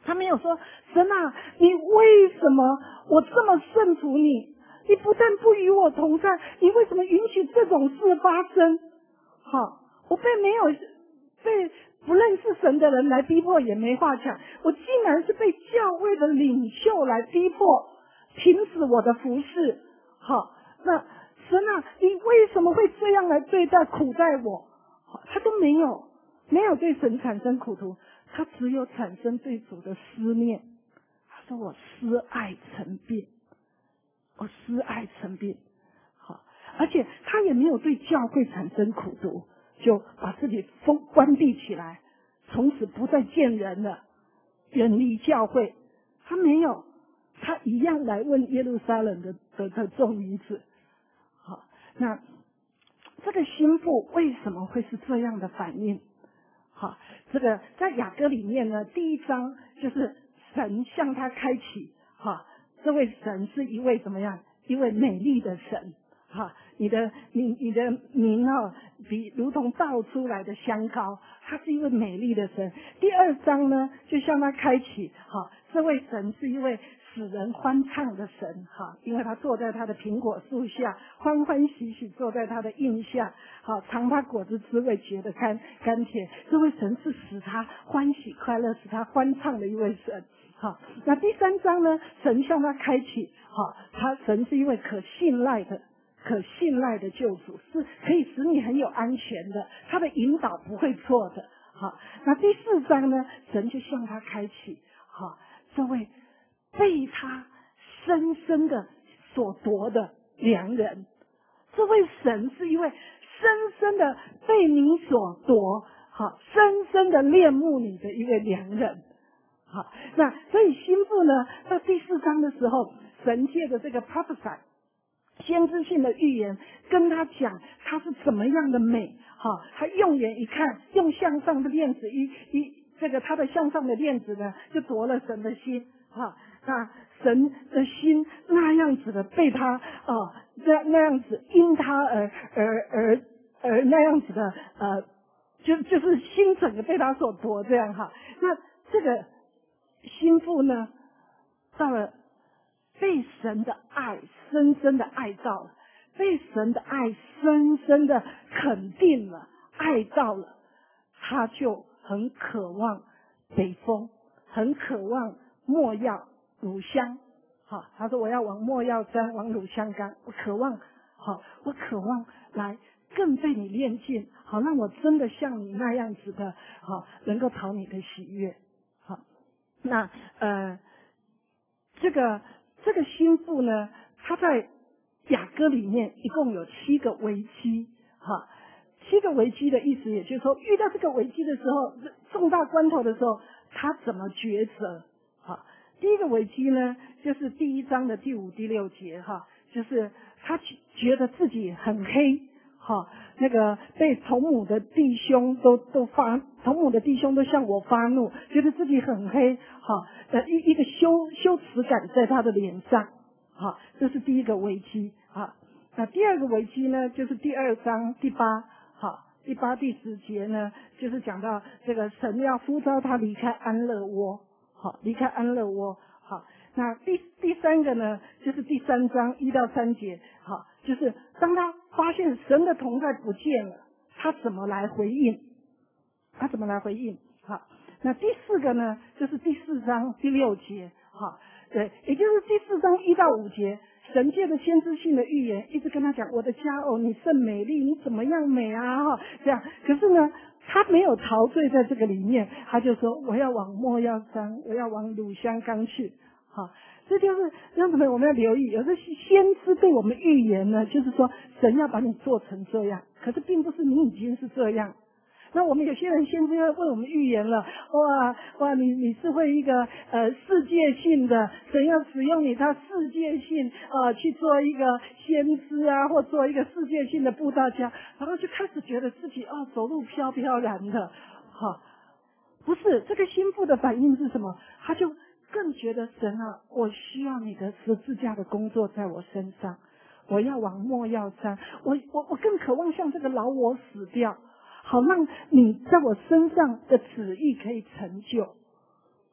他没有说神啊，你为什么我这么顺服你？你不但不与我同在，你为什么允许这种事发生？好，我被没有被不认识神的人来逼迫也没话讲，我竟然是被教会的领袖来逼迫，停止我的服侍。好，那神啊，你为什么会这样来对待苦待我？他都没有没有对神产生苦毒，他只有产生对主的思念。他说我思爱成病，我思爱成病。好，而且他也没有对教会产生苦毒，就把自己封关闭起来，从此不再见人了，远离教会。他没有，他一样来问耶路撒冷的的的众女子。好，那这个心腹为什么会是这样的反应？好，这个在雅歌里面呢，第一章就是神向他开启。哈，这位神是一位怎么样？一位美丽的神。哈，你的你你的名哦，比如同倒出来的香膏，他是一位美丽的神。第二章呢，就向他开启。哈，这位神是一位使人欢唱的神。哈，因为他坐在他的苹果树下，欢欢喜喜坐在他的荫下。好，尝他果子滋味，觉得甘甘甜。这位神是使他欢喜快乐，使他欢唱的一位神。好，那第三章呢，神向他开启。好，他神是一位可信赖的。可信赖的救主，是可以使你很有安全的，他的引导不会错的。好，那第四章呢，神就向他开启。好，这位被他深深的所夺的良人，这位神是一位深深的被你所夺，好，深深的恋慕你的一位良人。好，那所以心腹呢，在第四章的时候，神借的这个 prophesy先知性的预言，跟他讲他是怎么样的美。好，他用眼一看，用向上的链子一一这个他的向上的链子呢，就夺了神的心。哈，那神的心那样子的被他啊，那那样子因他而而而而那样子的呃，就就是心整个被他所夺这样哈。那这个心腹呢，到了被神的爱深深的爱到了，被神的爱深深的肯定了，爱到了，他就很渴望北风，很渴望没药乳香。好，他说我要往没药山，往乳香干，我渴望，好，我渴望来更被你炼尽，好让我真的像你那样子的，好能够讨你的喜悦。好，那呃这个。这个心腹呢，他在雅歌里面一共有七个危机。哈，七个危机的意思，也就是说，遇到这个危机的时候，重大关头的时候，他怎么抉择？哈，第一个危机呢，就是第一章的第五、第六节。哈，就是他觉得自己很黑。哈，那个被同母的弟兄都都发，同母的弟兄都向我发怒，觉得自己很黑。哈，呃，一一个羞羞耻感在他的脸上。好，这是第一个危机。啊，那第二个危机呢，就是第二章第八。好，第八第十节呢，就是讲到这个神要呼召他离开安乐窝。好，离开安乐窝。好，那第第三个呢，就是第三章一到三节。好，就是当他发现神的同在不见了，他怎么来回应？他怎么来回应？好，那第四个呢，就是第四章第六节。好，对，也就是第四章一到五节，神借着先知性的预言，一直跟他讲：我的佳偶，你甚美丽，你怎么样美啊？哈，这样。可是呢，他没有陶醉在这个里面，他就说：我要往没药山，我要往乳香冈去。好，这就是让我们我们要留意，有的先知对我们预言呢，就是说神要把你做成这样，可是并不是你已经是这样。那我们有些人先知为我们预言了，哇哇，你你是会一个呃世界性的，神要使用你，他世界性呃去做一个先知啊，或做一个世界性的布道家，然后就开始觉得自己哦走路飘飘然的。好，不是，这个心腹的反应是什么？他就更觉得神啊，我需要你的十字架的工作在我身上，我要往没药山，我我我更渴望像这个老我死掉，好让你在我身上的旨意可以成就。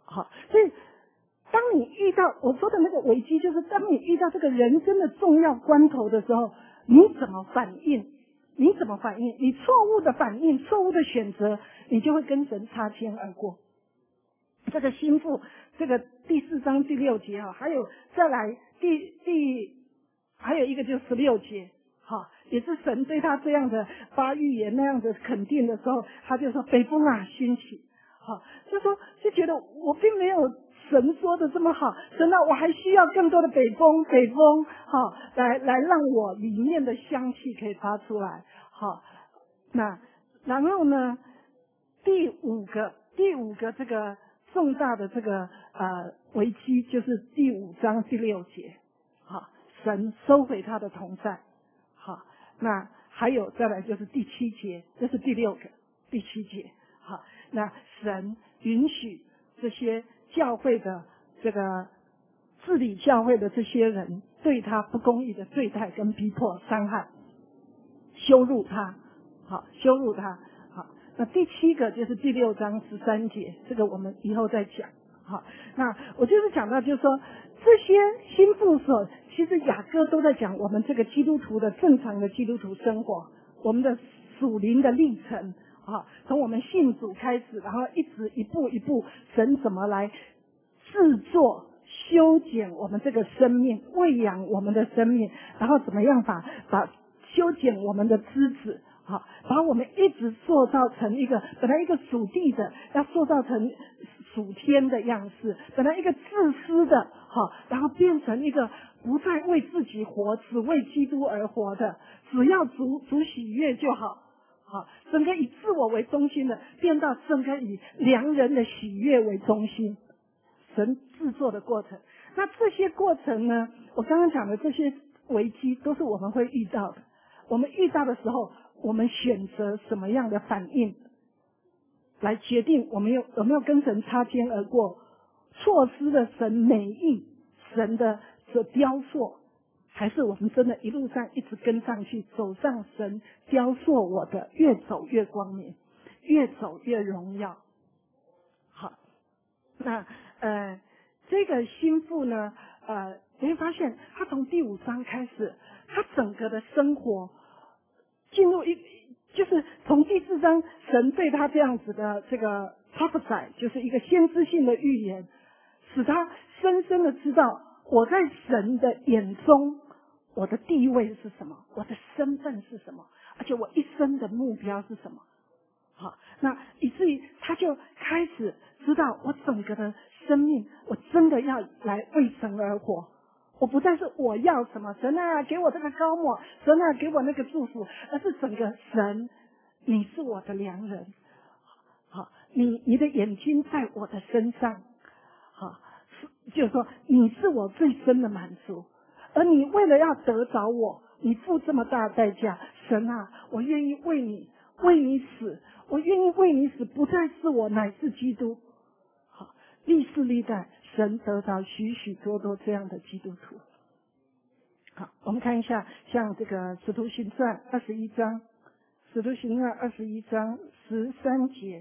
好，所以当你遇到我说的那个危机，就是当你遇到这个人生的重要关头的时候，你怎么反应？你怎么反应？你错误的反应，错误的选择，你就会跟神擦肩而过。这个心腹，这个第四章第六节啊，还有再来第第还有一个就是十六节，好，也是神对他这样的发预言那样的肯定的时候，他就说北风啊兴起，好，就说就觉得我并没有神说的这么好，神啊，我还需要更多的北风，北风，好，来来让我里面的香气可以发出来，好，那然后呢，第五个第五个这个重大的这个呃危机就是第五章第六节，好，神收回他的同在，好，那还有再来就是第七节，这是第六个第七节，好，那神允许这些教会的这个治理教会的这些人对他不公义的对待跟逼迫伤害，羞辱他，好，羞辱他，好，那第七个就是第六章十三节，这个我们以后再讲，好，那我就是讲到就是说这些新妇所，其实雅各都在讲我们这个基督徒的正常的基督徒生活，我们的属灵的历程，啊，从我们信主开始，然后一直一步一步，神怎么来制作、修剪我们这个生命，喂养我们的生命，然后怎么样把把修剪我们的枝子，好，把我们一直塑造成一个本来一个属地的，要塑造成属天的样式，本来一个自私的，好，然后变成一个不再为自己活，只为基督而活的，只要主主喜悦就好。好，整个以自我为中心的，变到整个以良人的喜悦为中心，神制作的过程。那这些过程呢，我刚刚讲的这些危机都是我们会遇到的。我们遇到的时候，我们选择什么样的反应，来决定我们有有没有跟神擦肩而过，错失了神美意、神的所雕塑。还是我们真的一路上一直跟上去，走上神雕塑我的，越走越光明，越走越荣耀。好，那呃，这个心腹呢，呃，你会发现他从第五章开始，他整个的生活进入一，就是从第四章神对他这样子的这个 prophesy， 就是一个先知性的预言，使他深深的知道我在神的眼中。我的地位是什么？我的身份是什么？而且我一生的目标是什么？好，那以至于他就开始知道，我整个的生命，我真的要来为神而活。我不再是我要什么，神啊给我这个高抹，神啊给我那个祝福，而是整个神，你是我的良人。好，你你的眼睛在我的身上，好，就是说你是我最深的满足。而你为了要得着我，你付这么大的代价，神啊，我愿意为你为你死，我愿意为你死，不再是我，乃是基督。好，历世历代，神得着许许多多这样的基督徒。好，我们看一下，像这个《使徒行传》二十一章，《使徒行传》二十一章十三节，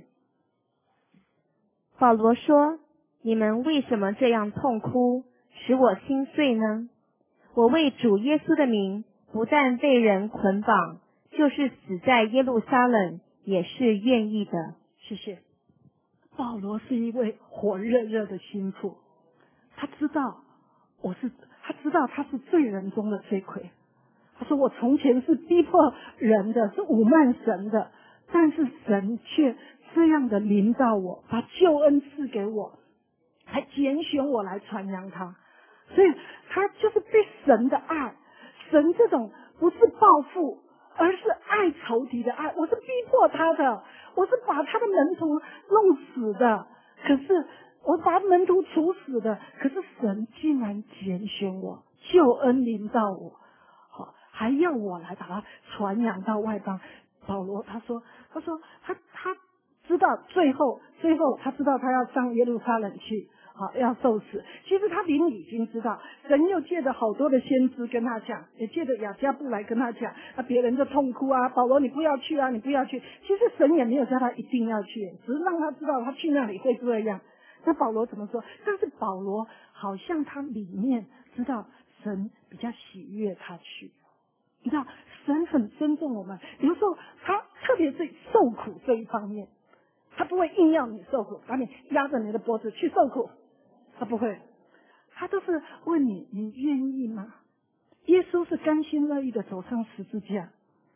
保罗说：“你们为什么这样痛哭，使我心碎呢？我为主耶稣的名，不但被人捆绑，就是死在耶路撒冷，也是愿意的。” 谢谢。保罗是一位火热热的心腹，他知道我是，他知道他是罪人中的罪魁。他说我从前是逼迫人的，是侮慢神的，但是神却这样的临到我，把救恩赐给我，还拣选我来传扬他。所以他就是被神的爱，神这种不是报复，而是爱仇敌的爱。我是逼迫他的，我是把他的门徒弄死的，可是我把门徒处死的，可是神竟然拣选我，救恩临到我，好，还要我来把它传扬到外邦。保罗他说，他说他他知道最后最后他知道他要上耶路撒冷去。好，要受死。其实他灵里已经知道，神又借着好多的先知跟他讲，也借着雅加布来跟他讲，那别人就痛哭啊，保罗你不要去啊，你不要去。其实神也没有叫他一定要去，只是让他知道他去那里会这样。 那保罗怎么说？但是保罗好像他里面知道神比较喜悦他去，你知道神很尊重我们，有时候他特别是受苦这一方面，他不会硬要你受苦，把你压着你的脖子去受苦，他不会，他都是问你，你愿意吗？耶稣是甘心乐意的走上十字架，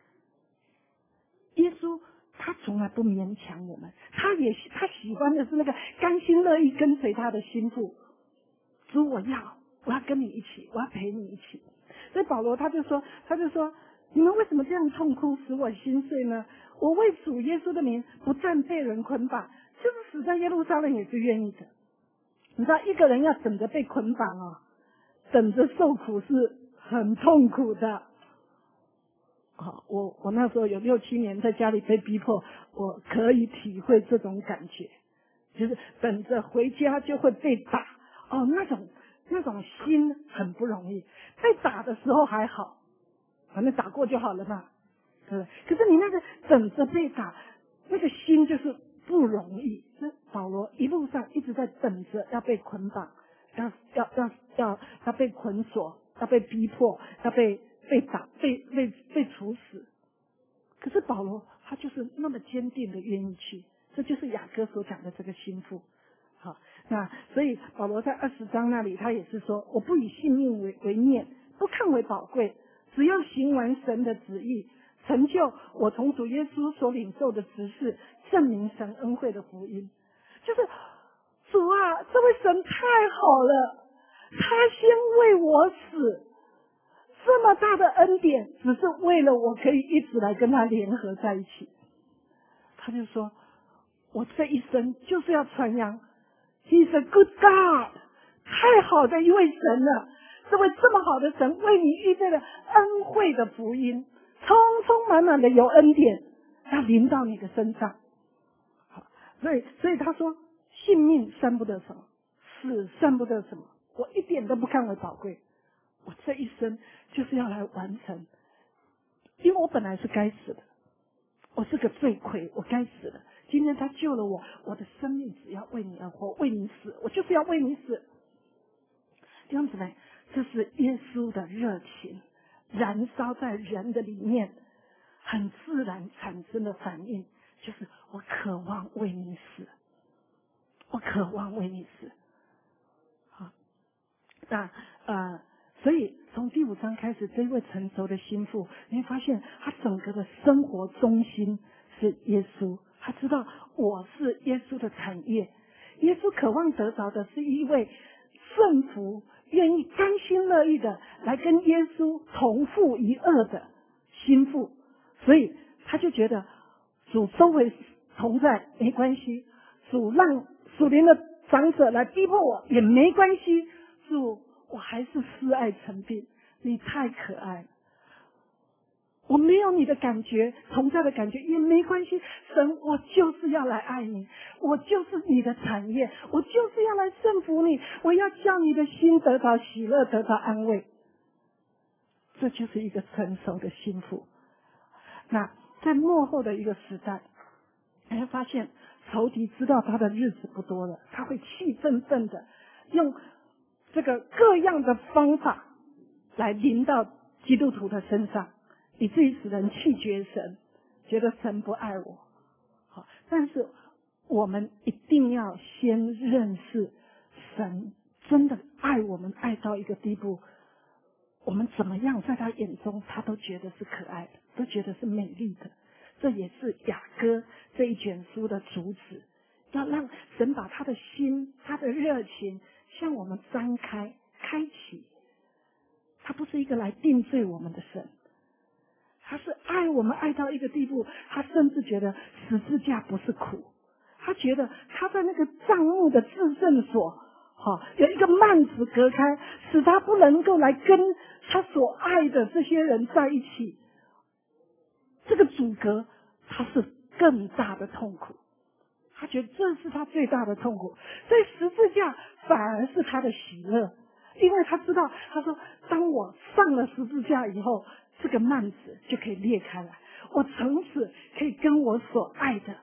耶稣他从来不勉强我们，他也他喜欢的是那个甘心乐意跟随他的心腹。主，我要，我要跟你一起，我要陪你一起。所以保罗他就说，他就说，你们为什么这样痛哭，使我心碎呢？我为主耶稣的名不暂被人捆绑，就是死在耶路撒冷也是愿意的。你知道，一个人要等着被捆绑啊，等着受苦是很痛苦的。好，我我那时候有六七年在家里被逼迫，我可以体会这种感觉，就是等着回家就会被打，哦，那种那种心很不容易。被打的时候还好，反正打过就好了嘛，对不对？可是你那个等着被打，那个心就是不容易。那保罗一路上一直在等着要被捆绑，要要要要要被捆锁，要被逼迫，要被。被打，被被被处死，可是保罗他就是那么坚定的愿意去，这就是雅各所讲的这个心腹。好，那所以保罗在二十章那里，他也是说，我不以性命为为念，不看为宝贵，只要行完神的旨意，成就我从主耶稣所领受的职事，证明神恩惠的福音。就是主啊，这位神太好了，他先为我死。这么大的恩典，只是为了我可以一直来跟他联合在一起。他就说，我这一生就是要传扬 He's a good God， 太好的一位神了，这位这么好的神为你预备了恩惠的福音，充充满满的有恩典要临到你的身上。好，所以所以他说，性命算不得什么，死算不得什么，我一点都不看为宝贵。我这一生就是要来完成，因为我本来是该死的，我是个罪魁，我该死的。今天他救了我，我的生命只要为你而活，为你死，我就是要为你死。弟兄姊妹，这是耶稣的热情燃烧在人的里面，很自然产生的反应，就是我渴望为你死，我渴望为你死。好，那呃。所以从第五章开始，这位成熟的心腹，你会发现他整个的生活中心是耶稣。他知道我是耶稣的产业，耶稣渴望得着的是一位顺服、愿意甘心乐意的来跟耶稣同负一轭的心腹。所以他就觉得主周围同在没关系，主让属灵的长者来逼迫我也没关系，主我还是思爱成病，你太可爱了。我没有你的感觉，同在的感觉也没关系。神，我就是要来爱你，我就是你的产业，我就是要来顺服你，我要叫你的心得到喜乐，得到安慰。这就是一个成熟的心腹。那在末后的一个时代，你会发现仇敌知道他的日子不多了，他会气愤愤的用这个各样的方法来临到基督徒的身上，以至于使人弃绝神，觉得神不爱我。好，但是我们一定要先认识神真的爱我们，爱到一个地步，我们怎么样在他眼中他都觉得是可爱的，都觉得是美丽的。这也是雅歌这一卷书的主旨，要让神把他的心，他的热情向我们张开开启。他不是一个来定罪我们的神，他是爱我们爱到一个地步，他甚至觉得十字架不是苦，他觉得他在那个帐幕的至圣所，好有一个幔子隔开，使他不能够来跟他所爱的这些人在一起。这个阻隔，他是更大的痛苦。他觉得这是他最大的痛苦，所以十字架反而是他的喜乐，因为他知道，他说当我上了十字架以后，这个幔子就可以裂开来，我从此可以跟我所爱的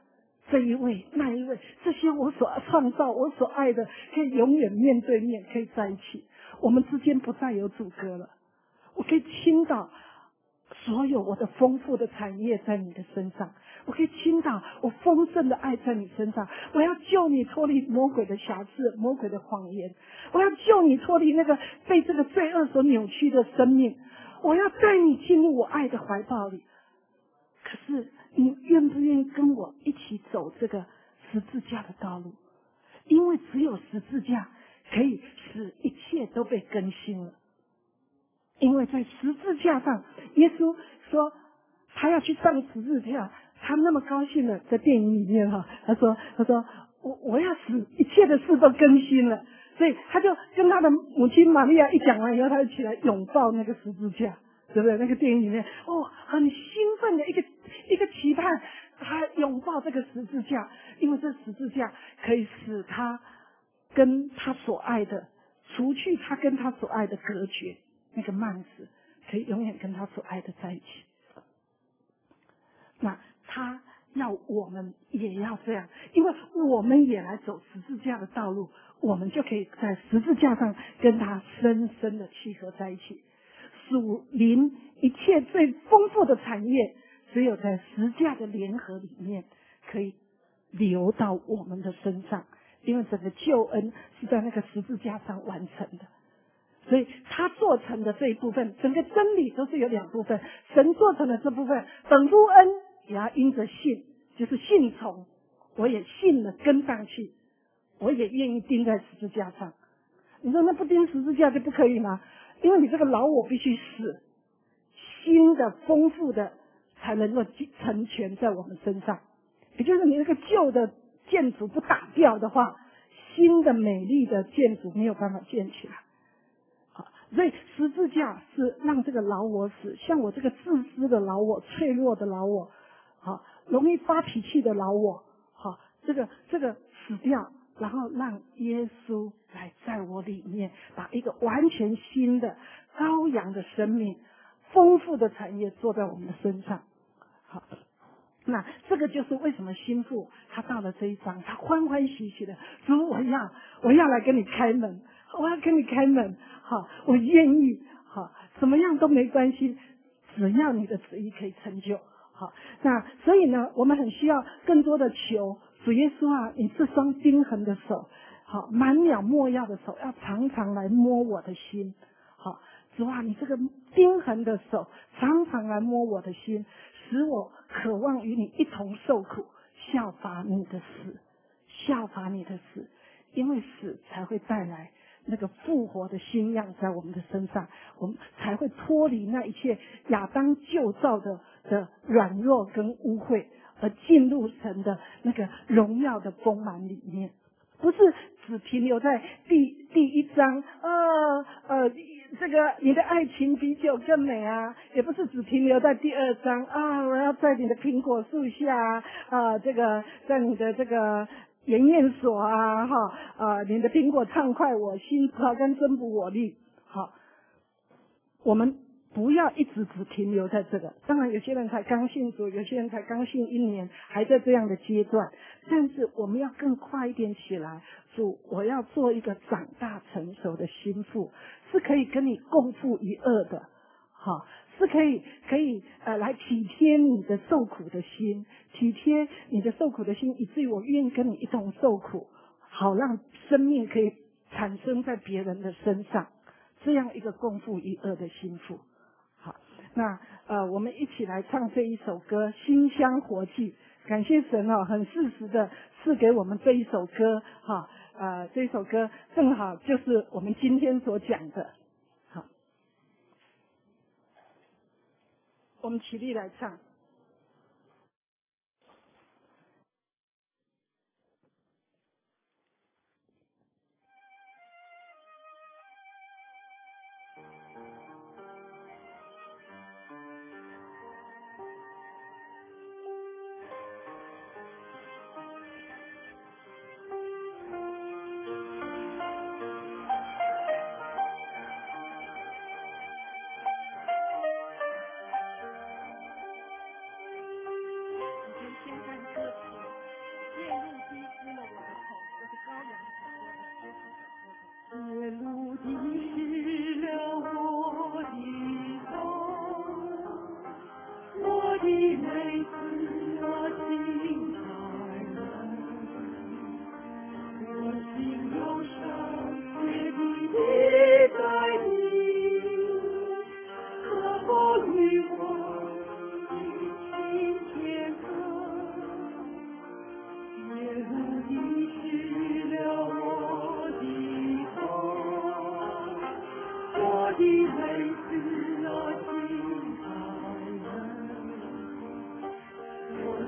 这一位那一位，这些我所创造我所爱的，可以永远面对面，可以在一起，我们之间不再有阻隔了。我可以倾倒所有我的丰富的产业在你的身上，我可以倾倒我丰盛的爱在你身上。我要救你脱离魔鬼的辖制，魔鬼的谎言。我要救你脱离那个被这个罪恶所扭曲的生命。我要带你进入我爱的怀抱里。可是你愿不愿意跟我一起走这个十字架的道路？因为只有十字架可以使一切都被更新了。因为在十字架上，耶稣说他要去上十字架，他那么高兴的在电影里面哈，他说他说我我要使一切的事都更新了，所以他就跟他的母亲玛利亚一讲完以后，他就起来拥抱那个十字架，对不对？那个电影里面哦，很兴奋的一个一个期盼，他拥抱这个十字架，因为这十字架可以使他跟他所爱的，除去他跟他所爱的隔绝。那个幔子可以永远跟他所爱的在一起。那他要我们也要这样，因为我们也来走十字架的道路，我们就可以在十字架上跟他深深的契合在一起。属灵一切最丰富的产业，只有在十字架的联合里面可以流到我们的身上，因为整个救恩是在那个十字架上完成的。所以他做成的这一部分，整个真理都是有两部分，神做成的这部分，本乎恩也要因着信，就是信从，我也信了跟上去，我也愿意钉在十字架上。你说那不钉十字架就不可以吗？因为你这个老我必须死，新的丰富的才能够成全在我们身上。也就是你那个旧的建筑不打掉的话，新的美丽的建筑没有办法建起来。所以十字架是让这个老我死，像我这个自私的老我、脆弱的老我、好容易发脾气的老我，好这个这个死掉，然后让耶稣来在我里面，把一个完全新的羔羊的生命、丰富的产业做在我们的身上。好，那这个就是为什么心腹他到了这一章，他欢欢喜喜的说：“我要，我要来跟你开门，我要跟你开门。好，我愿意，好，怎么样都没关系，只要你的旨意可以成就。”好，那所以呢，我们很需要更多的求主耶稣啊，你这双钉痕的手，好，满了没药的手，要常常来摸我的心。好，主啊，你这个钉痕的手，常常来摸我的心，使我渴望与你一同受苦，效法你的死，效法你的死，因为死才会带来那个复活的新样在我们的身上，我们才会脱离那一切亚当旧造的的软弱跟污秽，而进入神的那个荣耀的丰满里面。不是只停留在第第一章，呃呃，这个你的爱情比酒更美啊，也不是只停留在第二章啊，我要在你的苹果树下啊，这个在你的这个研验所啊，哈啊，你的苹果畅快我心，葡萄干增补我力。好，我们不要一直只停留在这个。当然，有些人才刚信主，有些人才刚信一年，还在这样的阶段。但是我们要更快一点起来。主，我要做一个长大成熟的心腹，是可以跟你共负一二的。好，是可以可以呃来体贴你的受苦的心，体贴你的受苦的心，以至于我愿意跟你一同受苦，好让生命可以产生在别人的身上。这样一个共负一二的心腹。好，那呃，我们一起来唱这一首歌《馨香活祭》。感谢神哦，很适时的赐给我们这一首歌哈，呃，这一首歌正好就是我们今天所讲的。好，我们起立来唱。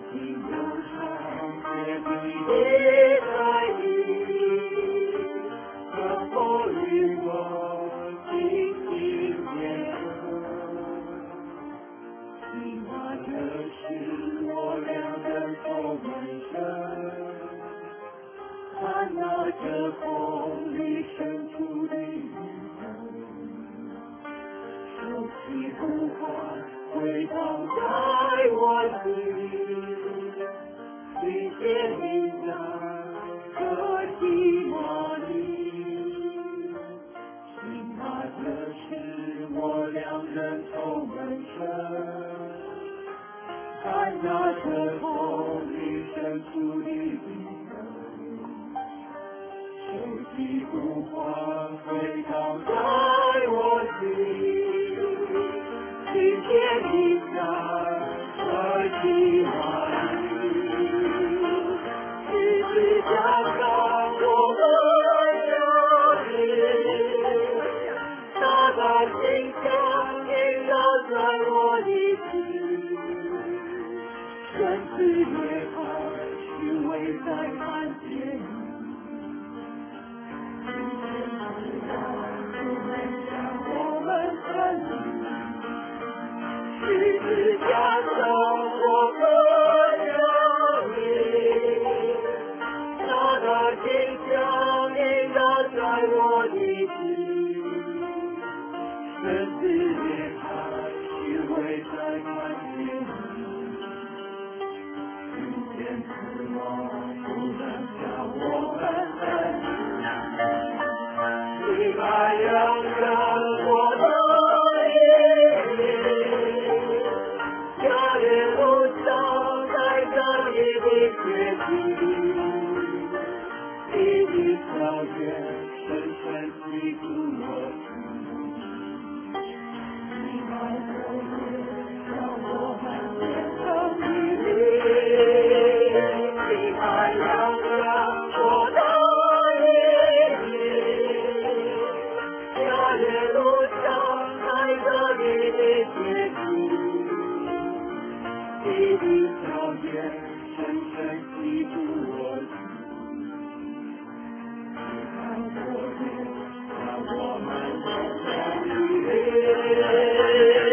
心忧伤，却别在意，可否与我紧紧联合？起码这是我俩人同人生，看那这风里深处的雨手起呼唤回荡在我心，听见你那歌的魔力，起码这是我两人同人生，看那这风里深处的雨手起呼唤回荡在我心，听见你那耳际话语，十字架上我们相遇，那把心相印烙在我的心，生死也好，是为再看见你。我们分离，十字架上我们相遇，那把心相印烙在我的心，生死也还是为再看见你，遇见死亡不能将我们分离。你爱让让我的眼，家园路上带着你的决心，你的草原深深记住我心，你爱的眼让我们变成一灵，你爱让让我的夜路上带着你的决心，你的笑颜深深记住我心，你看我眼让我们相遇。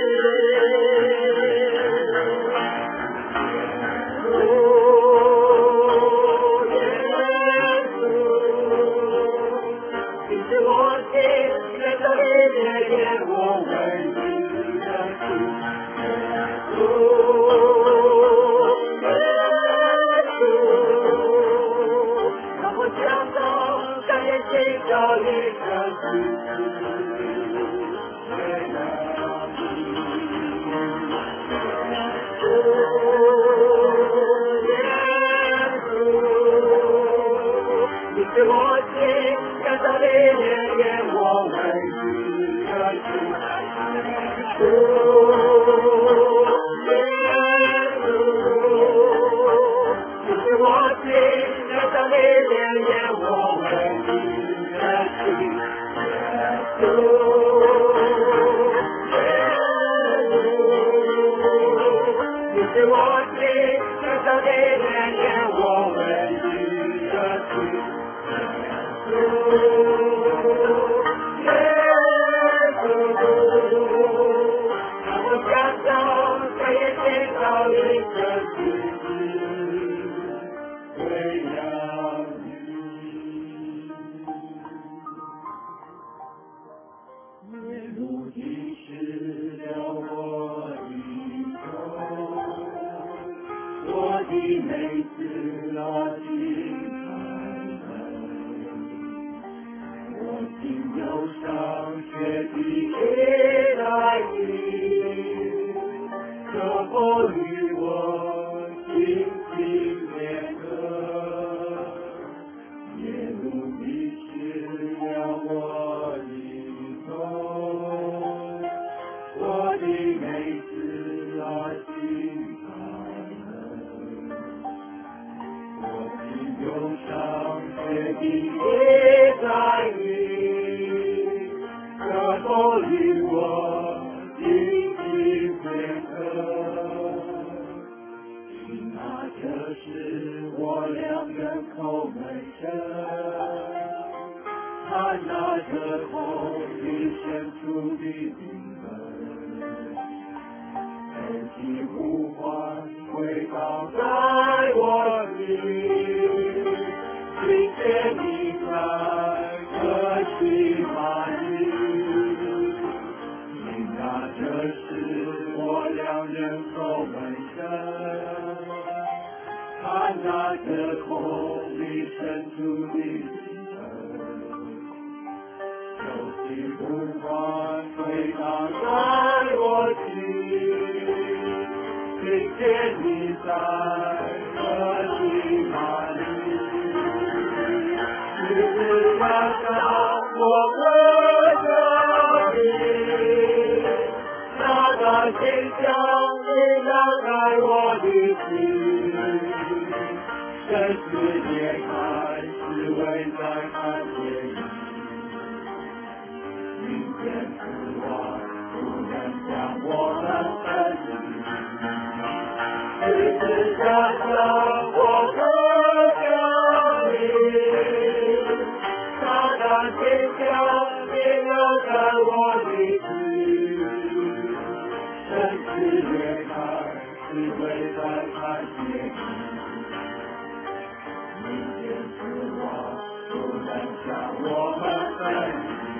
是我两人口门声，他拿着红笔写出的笔门，手机呼唤回荡在我心，听见你在歌曲满意，你那这是我两人口门声，他拿着空里伸出的手机呼唤回荡在我心，听见你在歌曲满意，日子加上我的家里，那个心香你打开我的心，这世界开始为在看见你，明天死亡不能将我们分离，日子加上我的家里，那个心香你留在我的心，这世界开始为在看见你，明天死亡不能将我们分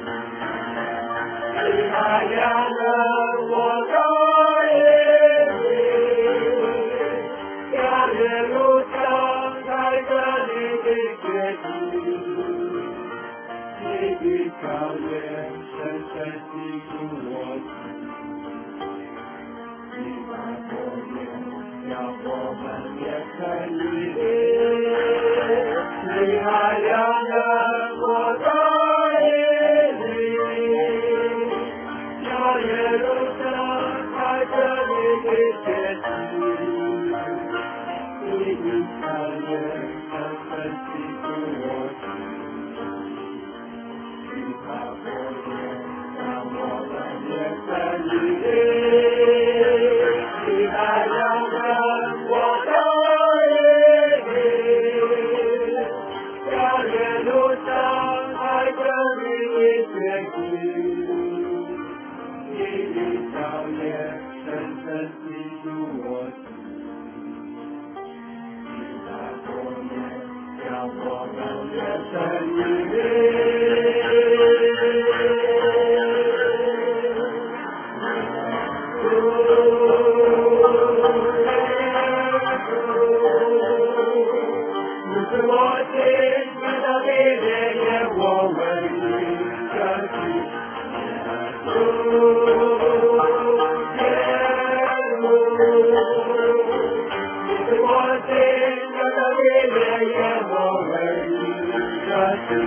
离，你还两人我在夜里，夏夜路上带着你的血迹，你的笑脸深深记住我心，你把昨天让我们变成一体，你还两人我在夜里，夏夜路上带着你的血迹，你的笑脸深深记住我心，你把昨天让我们变成一体，你还两人我在夜里，夏夜路上带着你的血迹，你的笑脸深深记住我心，你把昨天让我们变成一体。你是我心里的力量，也我唯一的支持。你是我心里的力量，也我唯一的支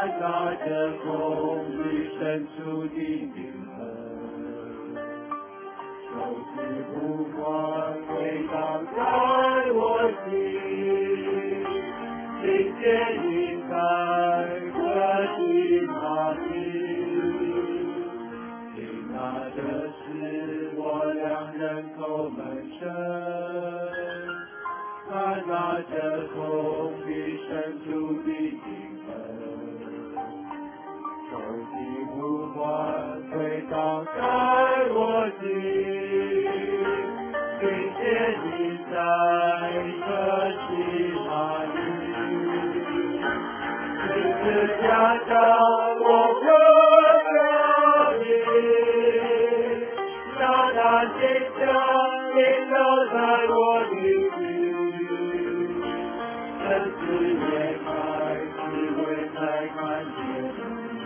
拿着公义伸出的灵魂，手指不光回荡在我心，听见你在可听他的，听那这是我两人口门声。他拿着空地伸出的灵魂，手的呼唤回荡在我心，听见你在可喜那里，日子加上我可家里，那那心香映照在我的心。真是也开，只为再看见你。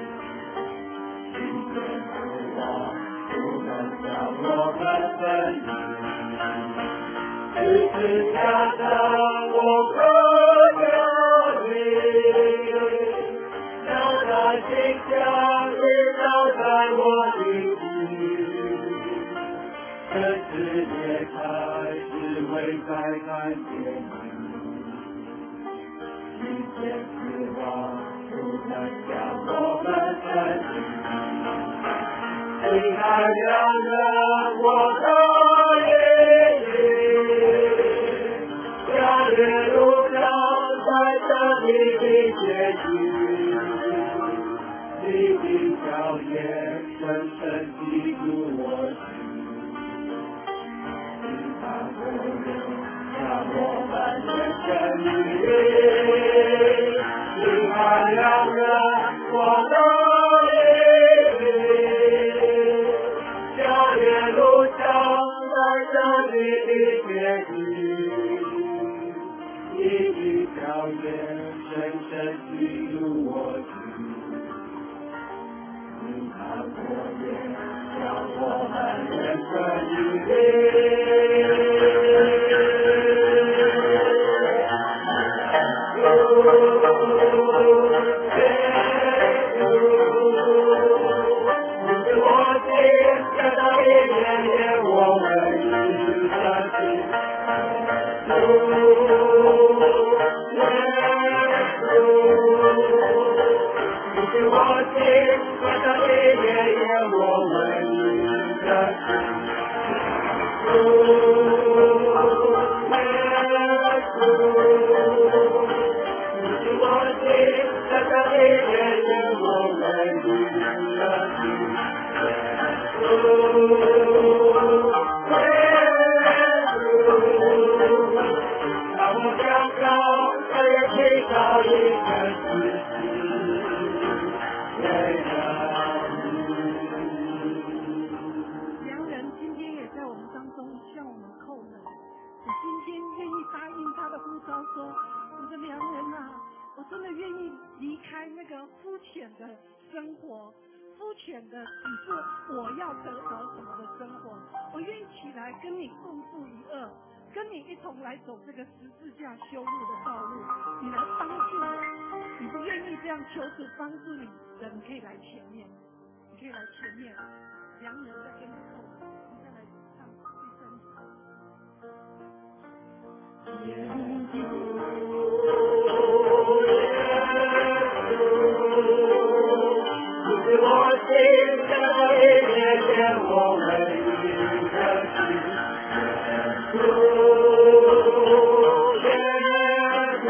今天的我不能将我们分离，只是家长我可家里，让那心香映照在我的心。真是也开，只为再看见你。今天失望不能将我们分离，亲爱两人我的爷爷，家人路上在这里的结局，你的笑颜深深记住我心，你看我有让我们人生与你爱两人我的灵，家园路上在这里的结局，你的笑颜深深记住我心，你看我也让我们人生与生活，肤浅的只是我要得到什么的生活，我愿意起来跟你共赴一二，跟你一同来走这个十字架修路的道路，你来帮助我，你不愿意这样求主帮助你的，你可以来前面，你可以来前面，良人在跟你后面，你再来唱第三是我心的一点点我们一个心，耶稣，耶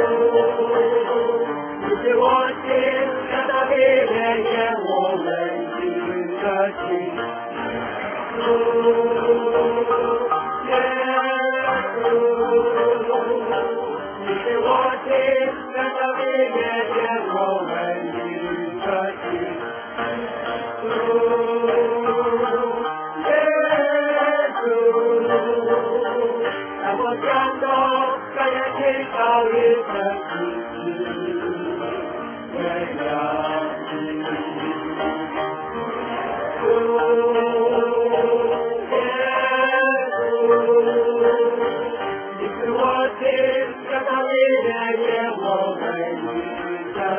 稣，是我心的一点点我们一个心，耶稣，是我心的一点点我们一个心。让我感到这样去找一生之月亮的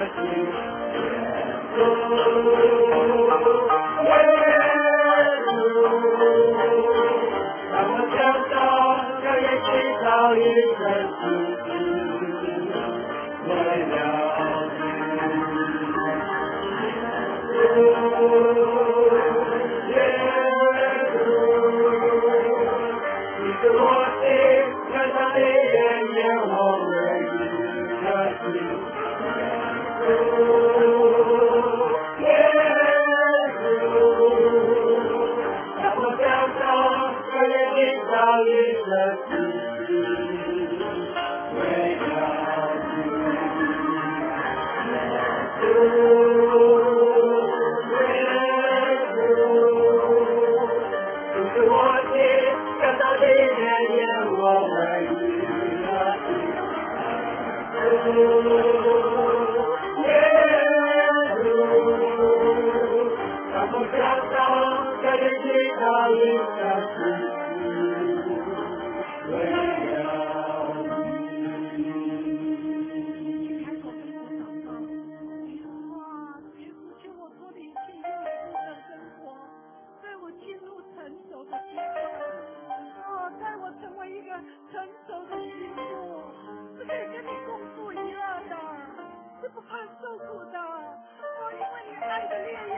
是不怕受苦的，哦，因为你爱的烈焰